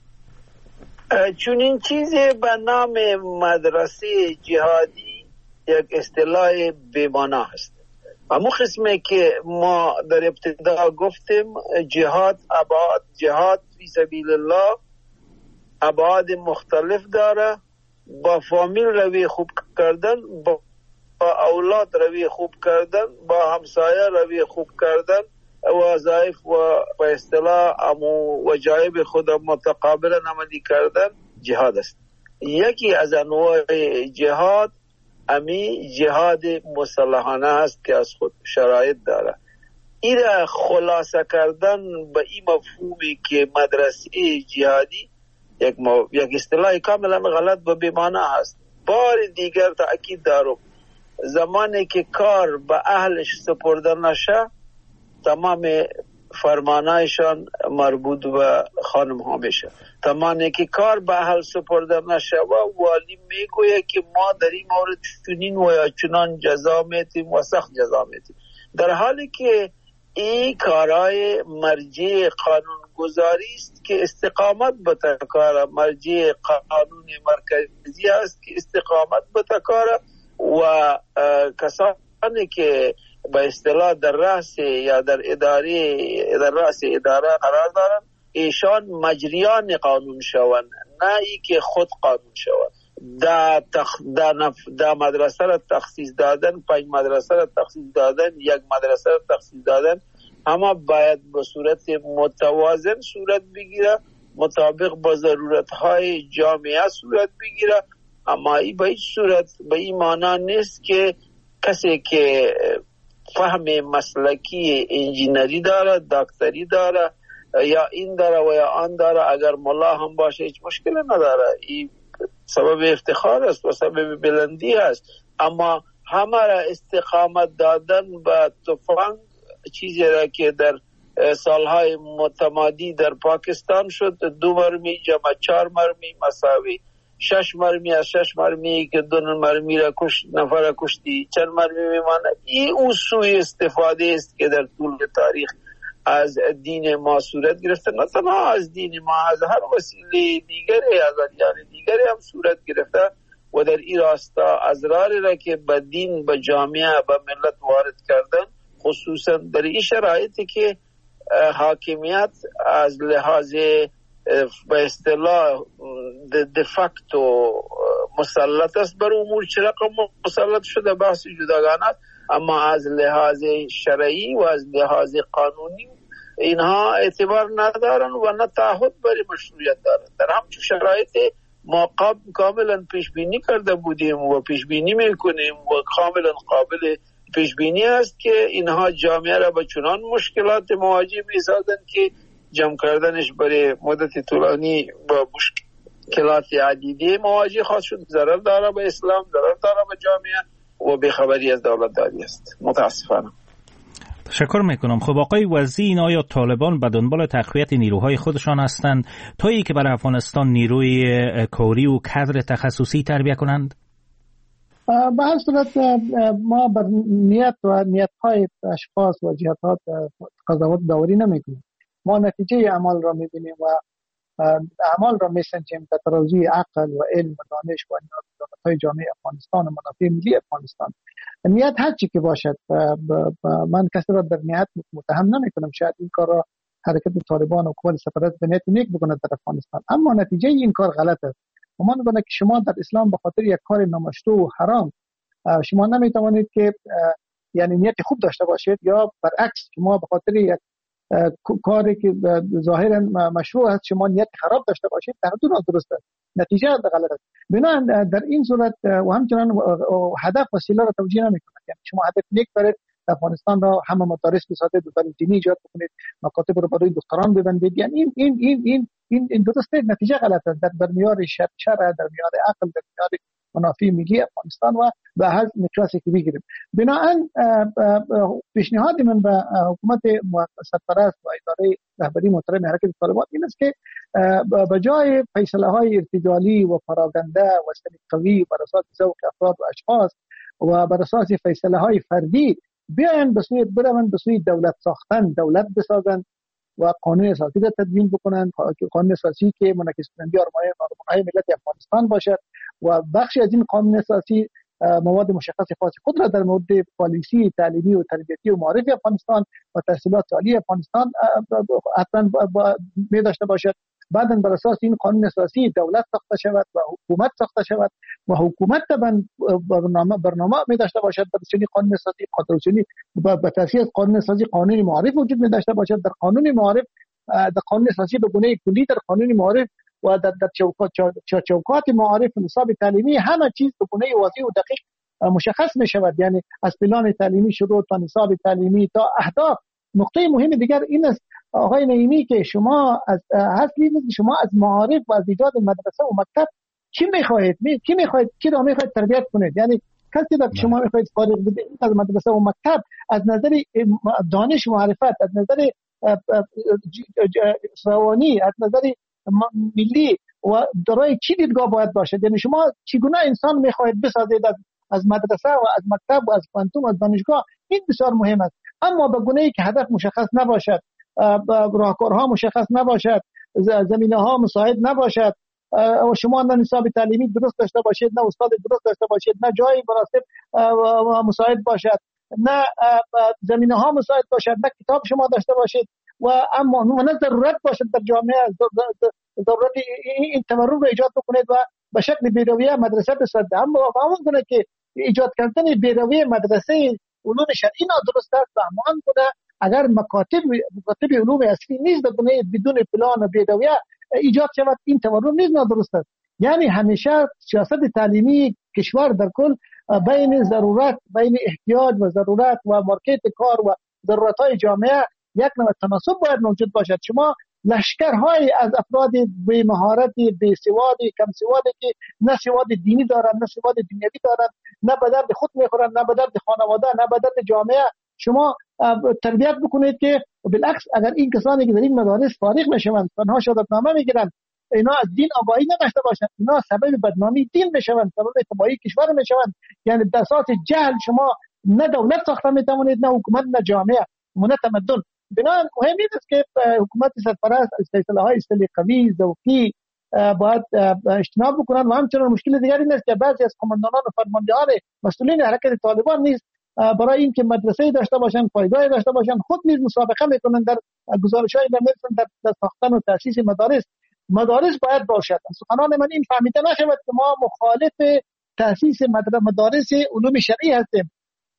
چون این چیزی به نام مدرسه جهادی یک اصطلاح بی‌معنی است. اما قسمی که ما در ابتدا گفتیم جهاد، ابعاد جهاد فی سبیل الله ابعاد مختلف داره. با فامیل روی خوب کردن، با اولاد روی خوب کردن، با همسایه روی خوب کردن، وظایف و به اصطلاح وجایب خود متقابلا عملی کردن جهاد است. یکی از انواع جهاد امی جهاد مسلحانه است که از خود شرایط داره. این خلاصه کردن به این مفهومی که مدرسه جهادی یک اصطلاح کاملا غلط و بی‌معنی است. بار دیگر تأکید دارم، زمانی که کار به اهلش سپرده نشه تمام فرمانایشان مربوط به خانم ها میشه. زمانی که کار به اهل سپرده نشه و والی میگویه که ما در این مورد چنین و یا چنان جزا میتیم و سخت جزا میتیم، در حالی که این کارهای مرجع قانون گذاری است که استقامت به تکاره، مرجع قانون مرکزی است که استقامت به تکاره و کسانی که به اصطلاح در رأس یا در رأس اداره قرار دارن ایشان مجریان قانون شوند، نه ای که خود قانون شوند. دا مدرسه را تخصیص دادن، 5 مدرسه را تخصیص دادن، 1 مدرسه را تخصیص دادن، اما باید به صورت متوازن صورت بگیره، مطابق با ضرورت های جامعه صورت بگیره. اما این به هیچ صورت به این معنی نیست که کسی که فهم مسلکی انجینری داره، دکتری داره یا این داره و یا آن داره، اگر ملا هم باشه هیچ مشکل نداره. این سبب افتخار است و سبب بلندی است. اما همه را استقامت دادن به تفنگ، چیزی را که در سالهای متمادی در پاکستان شد، 2 مرمی جمع 4 مرمی مساوی 6 مرمی، از 6 مرمی که 2 مرمی را نفر را کشتی چند مرمی میمانه. این او سوی استفاده است که در طول تاریخ از دین ما صورت گرفته، نه تنها از دین ما، از هر وسیله دیگری، از ادیان دیگری هم صورت گرفته و در این راستا ازراری را که به دین، به جامعه، به ملت وارد کردن، خصوصا در این شرایطی که حاکمیت از لحاظ به اصطلاح دفاکتو مسلط است بر امور، چه رقم مسلط شده بحث جداگانه است، اما از لحاظ شرعی و از لحاظ قانونی اینها اعتبار ندارن و نه تعهد برای مشروعیت دارن. در همچون شرایط ما کاملا پیش بینی کرده بودیم و پیش بینی میکنیم و کاملا قابل پیش بینی است که اینها جامعه را به چنان مشکلات مواجه می‌سازند که جمع کردنش برای مدت طولانی با مشکلات عدیده مواجه خواهد شد. ضرر داره به اسلام، ضرر داره به جامعه و بیخبری از دولت داری است. متاسفانه. تشکر میکنم. خب آقای وزیر، آیا طالبان به دنبال تقویت نیروهای خودشان هستند تا ای که برای افغانستان نیروی کاری و کادر تخصصی تربیت کنند؟ به هر صورت ما بر نیت و نیت‌های اشخاص و جهات قضاوت داوری نمی‌کنیم. ما نتیجه اعمال را می‌بینیم و اعمال را می‌سنجیم به ترازوی عقل و علم و دانش و نیازهای جامعه افغانستان و منافع ملی افغانستان. نیت هر چی که باشد، من کسی را در نیت متهم نمی‌کنم. شاید این کار را حرکت طالبان و قوات سفارت به نیت نیک بکند در افغانستان، اما نتیجه این کار غلط است. گمان می‌کنم که شما در اسلام به خاطر یک کار نامشروع و حرام شما نمی‌توانید که یعنی نیت خوب داشته باشید، یا برعکس شما به خاطر یک کاری که ظاهرا مشروع است شما نیت خراب داشته باشید، در دو درست است، نتیجه غلط است. بنابراین در این صورت و همچنان هدف وسیله را توجیه نمی‌کنید. یعنی شما هدف نیک دارید افغانستان را همه مدارس بسازید، مدارس دینی ایجاد بکنید، مکاتب رو برای دختران ببندید، یعنی این درست نتیجه غلط است. در میار شرع، در میار عقل، در میار منافع ملی افغانستان و به هر مقیاسی که بگیریم. بنابراین پیشنهاد من به حکومت سرپرست و اداره رهبری محترم حرکت طالبان این است که به جای فیصله های ارتجالی و پراگنده و سلیقه‌ای بر اساس ذوق افراد و اشخاص و بر اساس فیصله های فردی بیاین برن به سوی دولت ساختن، دولت بسازن و قانون اساسی را تدوین بکنن، قانون اساسی که منعکس کننده آرمان‌های ملت افغانستان باشد و بخشی از این قانون اساسی مواد مشخص خاص خود را در مورد پالیسی تعلیمی و تربیتی و معرفی افغانستان و تحصیلات عالی افغانستان حتما می داشته باشد. بعداً بر اساس این قانون اساسی دولت ساخته شود و حکومت ساخته شود و حکومت برنامه می داشته باشد در چنین قانون اساسی قانونی به تأسیس قانون اساسی قانون معرف وجود می داشته باشد. در قانون معرف در قانون اساسی به گونه کلی در قانون معرف و در چوکات معارف نصاب تعلیمی همه چیز به گونه واضح و دقیق مشخص می شود. یعنی از پلان تعلیمی شروع تا نصاب تعلیمی تا اهداف. نقطه مهم دیگر این است آقای نعیمی که شما از شما از معارف و از ایجاد مدرسه و مکتب چی میخواهید؟ کی را میخواهید تربیت کنید؟ یعنی کسی که شما میخواهید فارغ بدید از مدرسه و مکتب از نظر دانش معرفت، از نظر روانی، از نظر ملی و دارای چی دیدگاه باید باشد؟ یعنی شما چگونه انسان میخواهید بسازید از مدرسه و از مکتب و از پانتوم از دانشگاه؟ این بسیار مهم است. اما به گونه‌ای که هدف مشخص نباشد، راهکارها مشخص نباشد، زمینه‌ها مساعد نباشد و شما نه نصاب تعلیمی درست داشته باشید، نه استاد درست داشته باشید، نه جایی مناسب مساعد باشد، نه زمینه‌ها مساعد باشد، نه کتاب شما داشته باشید و اما نه ضرورت باشد در جامعه ضرورت این تورم رو ایجاد بکنید و به شکل بیرویه مدرسه بسازید. اما همون گونه که ایجاد کردن بیرویه مدرسه علوم شرعی نادرست است و همان گونه اگر مکاتب علوم اصلی نیست بدون پلان و بیرویه ایجاد شود این تورم نیز نادرست است. یعنی همیشه سیاست تعلیمی کشور در کل بین ضرورت، بین احتیاج و ضرورت و مارکت کار و ضرورت‌های جامعه یک نوع تناسب باید موجود باشد. شما لشکرهای از افراد بی مهارتی، بی سوادی، کم سوادی که نه سواد دینی دارند، نه سواد دنیوی دارند، نه به درد خود میخورند، نه به درد خانواده، نه به درد جامعه شما تربیت بکنید که بالعکس اگر این کسانی که در این مدارس فارغ میشوند تنها شهادتنامه میگیرند اینا از دین آگاهی نداشته باشند، اینا سبب بدنامی دین میشوند، سبب تباهی کشور میشوند. یعنی در اساس جهل شما نه دولت ساخته میتوانید، نه حکومت، نه جامعه، نه تمدن. بنابراین مهم است که حکومت سرپرست از فیصله‌های سلیقه‌ای ذوقی باید اجتناب بکنن و همچنین مشکل دیگری این است که بعضی از قماندانان و فرماندهان مسئولین حرکت طالبان نیز برای اینکه مدرسه داشته باشند، پایگاه داشته باشند، خود نیز مسابقه میکنند در گزارش‌های در ساختن و تأسیس مدارس باید باشد. سخنان من این فهمیده نشود که ما مخالف تأسیس مدارس علوم شرعی هستیم.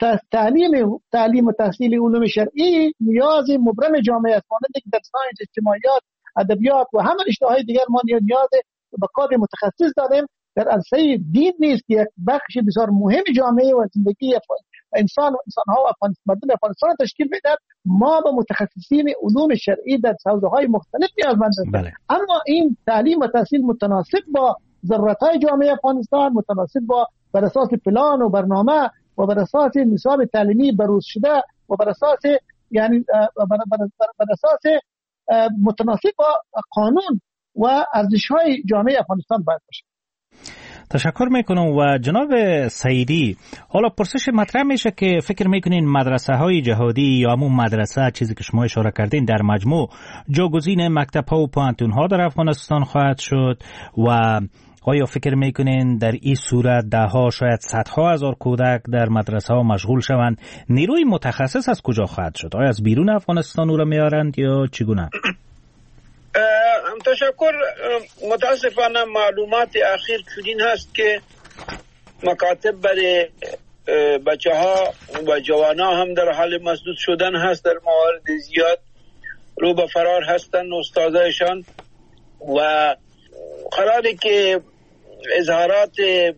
تعلیم و تحصیل علوم شرعی نیاز مبرم جامعه است. مانند که در ساینس، اجتماعیات، ادبیات و همه رشته‌های دیگر ما نیاز به کادر متخصص داریم. در عرصه دین نیست که یک بخش بسیار مهم جامعه و زندگی انسان‌ها و مردم افغانستان تشکیل میدن. ما به متخصصین علوم شرعی در حوزه‌های مختلف نیازمند هستیم. اما این تعلیم و تحصیل متناسب با ضرورت‌های جامعه افغانستان، متناسب با بر اساس پلان و برنامه و بر اساس نصاب تعلیمی بروز شده و بر اساس یعنی بر اساس متناسب با قانون و ارزش‌های جامعه افغانستان باید باشه. تشکر میکنم. و جناب سعیدی، حالا پرسش مطرح میشه که فکر میکنین مدرسه های جهادی یا همون مدرسه چیزی که شما اشاره کردین در مجموع جاگزین مکتب ها و پانتون ها در افغانستان خواهد شد و آیا فکر میکنین در این صورت ده ها شاید صدها هزار کودک در مدرسه ها مشغول شوند؟ نیروی متخصص از کجا خواهد شد؟ آیا از بیرون افغانستان او را میارند یا چگونه؟ تشکر. متاسفانه معلومات اخیر چنین هست که مکاتب برای بچه ها و جوان ها هم در حال مسدود شدن هست. در موارد زیاد رو به فرار هستند استادایشان و قراره که اظهارات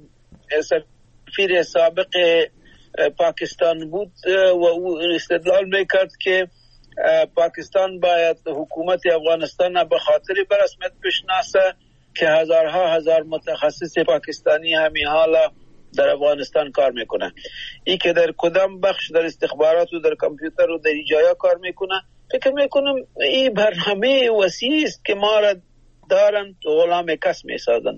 سفیر سابق پاکستان بود و او استدلال میکرد که پاکستان باید حکومت افغانستان به خاطر به رسمیت بشناسه که هزار متخصص پاکستانی همین حالا در افغانستان کار میکنن. این که در کدام بخش در استخبارات و در کامپیوتر و در جایا کار میکنن، فکر میکنم این برنامه وسیع است که ما را دارن غلام کس میسازن.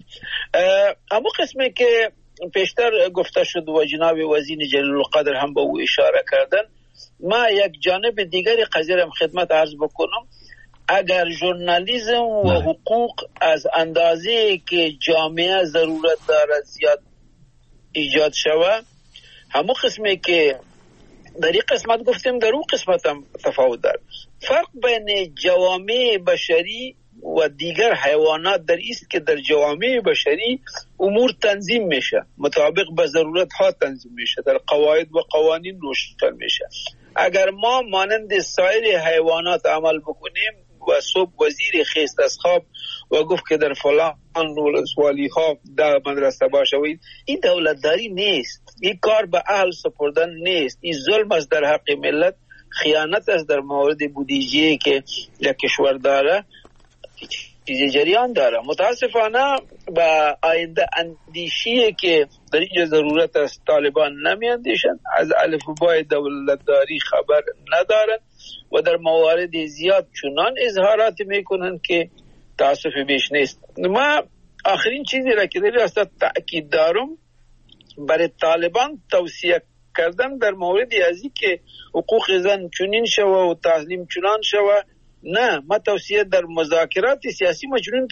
اما قسمی که پیشتر گفته شد و جناب وزیر جلیل القدر هم به او اشاره کردن، ما یک جانب دیگری قضیه را خدمت عرض بکنم. اگر ژورنالیسم و حقوق از اندازه که جامعه ضرورت داره زیاد ایجاد شود، همون قسمی که در این قسمت گفتیم در اون قسمت هم تفاوت داره. فرق بین جوامع بشری و دیگر حیوانات در است که در جوامع بشری امور تنظیم میشه، مطابق به ضرورت ها تنظیم میشه، در قواعد و قوانین روشن میشه. اگر ما مانند سایر حیوانات عمل بکنیم و صبح وزیر خیست از خواب و گفت که در فلان ولسوالی ها در مدرسه باشوید، این دولتداری نیست، این کار به اهل سپردن نیست، این ظلم است در حق ملت، خیانت است در مورد بودجه که یک کشور داره، چیزی جریان داره. متاسفانه با آینده اندیشی که در اینجا ضرورت است طالبان نمی اندیشن، از الفبای دولتداری خبر ندارن و در موارد زیاد چنان اظهارات میکنن که تاسف بیش نیست. ما آخرین چیزی را که در راست تأکید دارم برای طالبان توصیه کردن در موردی ازی که حقوق زن چنین شوه و تعلیم چنان شوه، نه، ما توصیه در مذاکرات سیاسی مجنون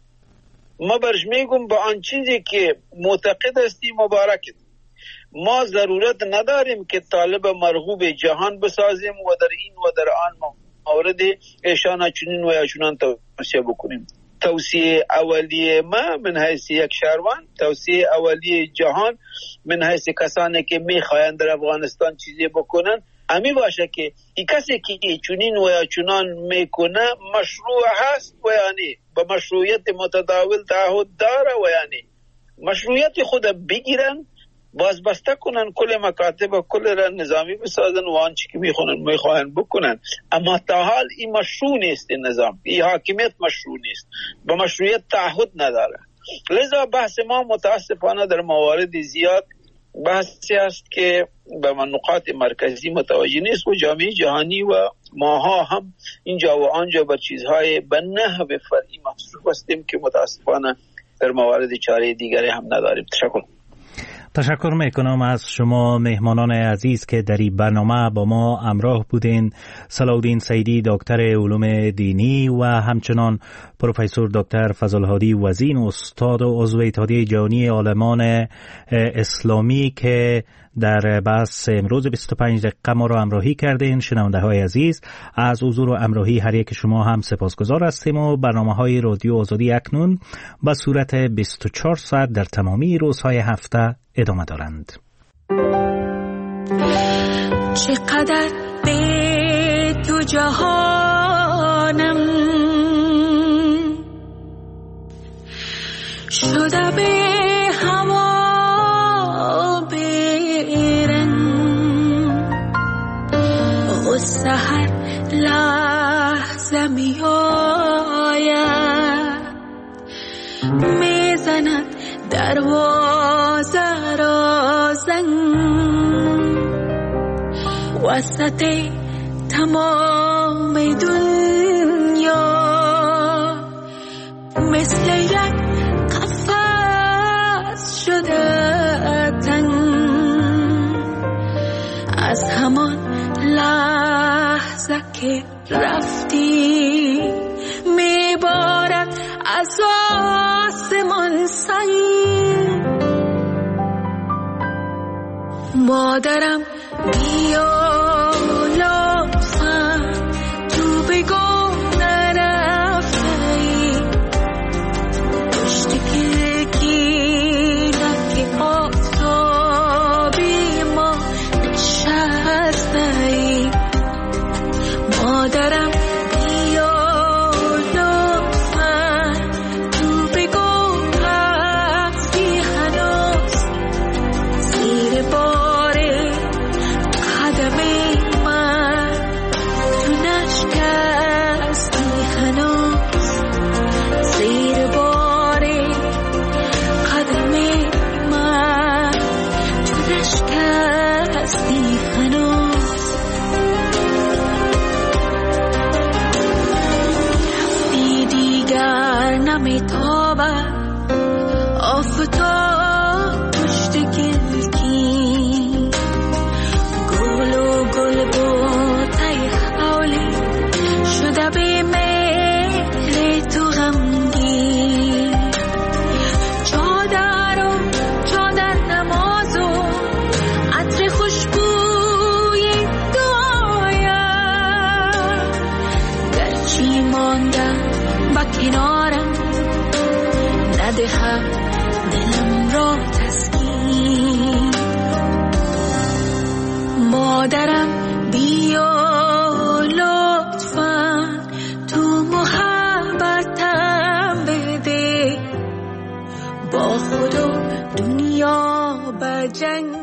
ما برش میگم با آن چیزی که معتقد هستی مبارکت. ما ضرورت نداریم که طالب مرغوب جهان بسازیم و در این و در آن مورد ایشان چنین و یا چنان توصیه بکنیم. توصیه اولیه ما من حیث یک شهروند، توصیه اولیه جهان من حیث کسانی که میخواین در افغانستان چیزی بکنن امی باشه که این کسی که چنین و یا چنان میکنه مشروع هست و یعنی با مشروعیت متداول تعهد داره و یعنی مشروعیت خود بگیرن، بازبسته کنن کل مکاتب و کل را نظامی بسازن و آنچه که میخواهن بکنن. اما تا حال این مشروع نیست، این نظام، این حاکمیت مشروع نیست، با مشروعیت تعهد نداره. لذا بحث ما متاسفانه در موارد زیاد بحثی است که به نقاط مرکزی متوجه نیست و جامعه جهانی و ماها هم اینجا و آنجا بر چیزهای به نحو فرعی مصروف هستیم که متاسفانه در موارد چاره دیگری هم نداریم. تشکر میکنم از شما مهمانان عزیز که در این برنامه با ما همراه بودین. صلاح‌الدین سیدی دکتر علوم دینی و همچنان پروفسور دکتر فضل‌الهادی وزین استاد و عضو اتحادیه جهانی عالمان اسلامی که در بحث امروز 25 دقیقه ما را همراهی کردین. شنونده های عزیز از حضور و همراهی هر یک شما هم سپاسگزار هستیم و برنامه های رادیو آزادی اکنون به صورت 24 ساعت در تمامی روزهای هفته ادامه دارند. چقدر به تو جهانم شده به هوا سحر لحظه می آید می زند دروازه را زنگ وسط تمام دنیا مثل یک قفس شده تنگ از همان لحظه که رفتی میبارد از آسمان سنگ مادرم بیا لطفا تو بگو نرفتی پشت کلکینک آفتابی ما نشستی مادرم بیا لطفا تو بگو هستی هنوز زیر بار قدم حق دلم را تسکین. مادرم بیا لطفاً تو محبتم بده، با خود و دنیا بجنگ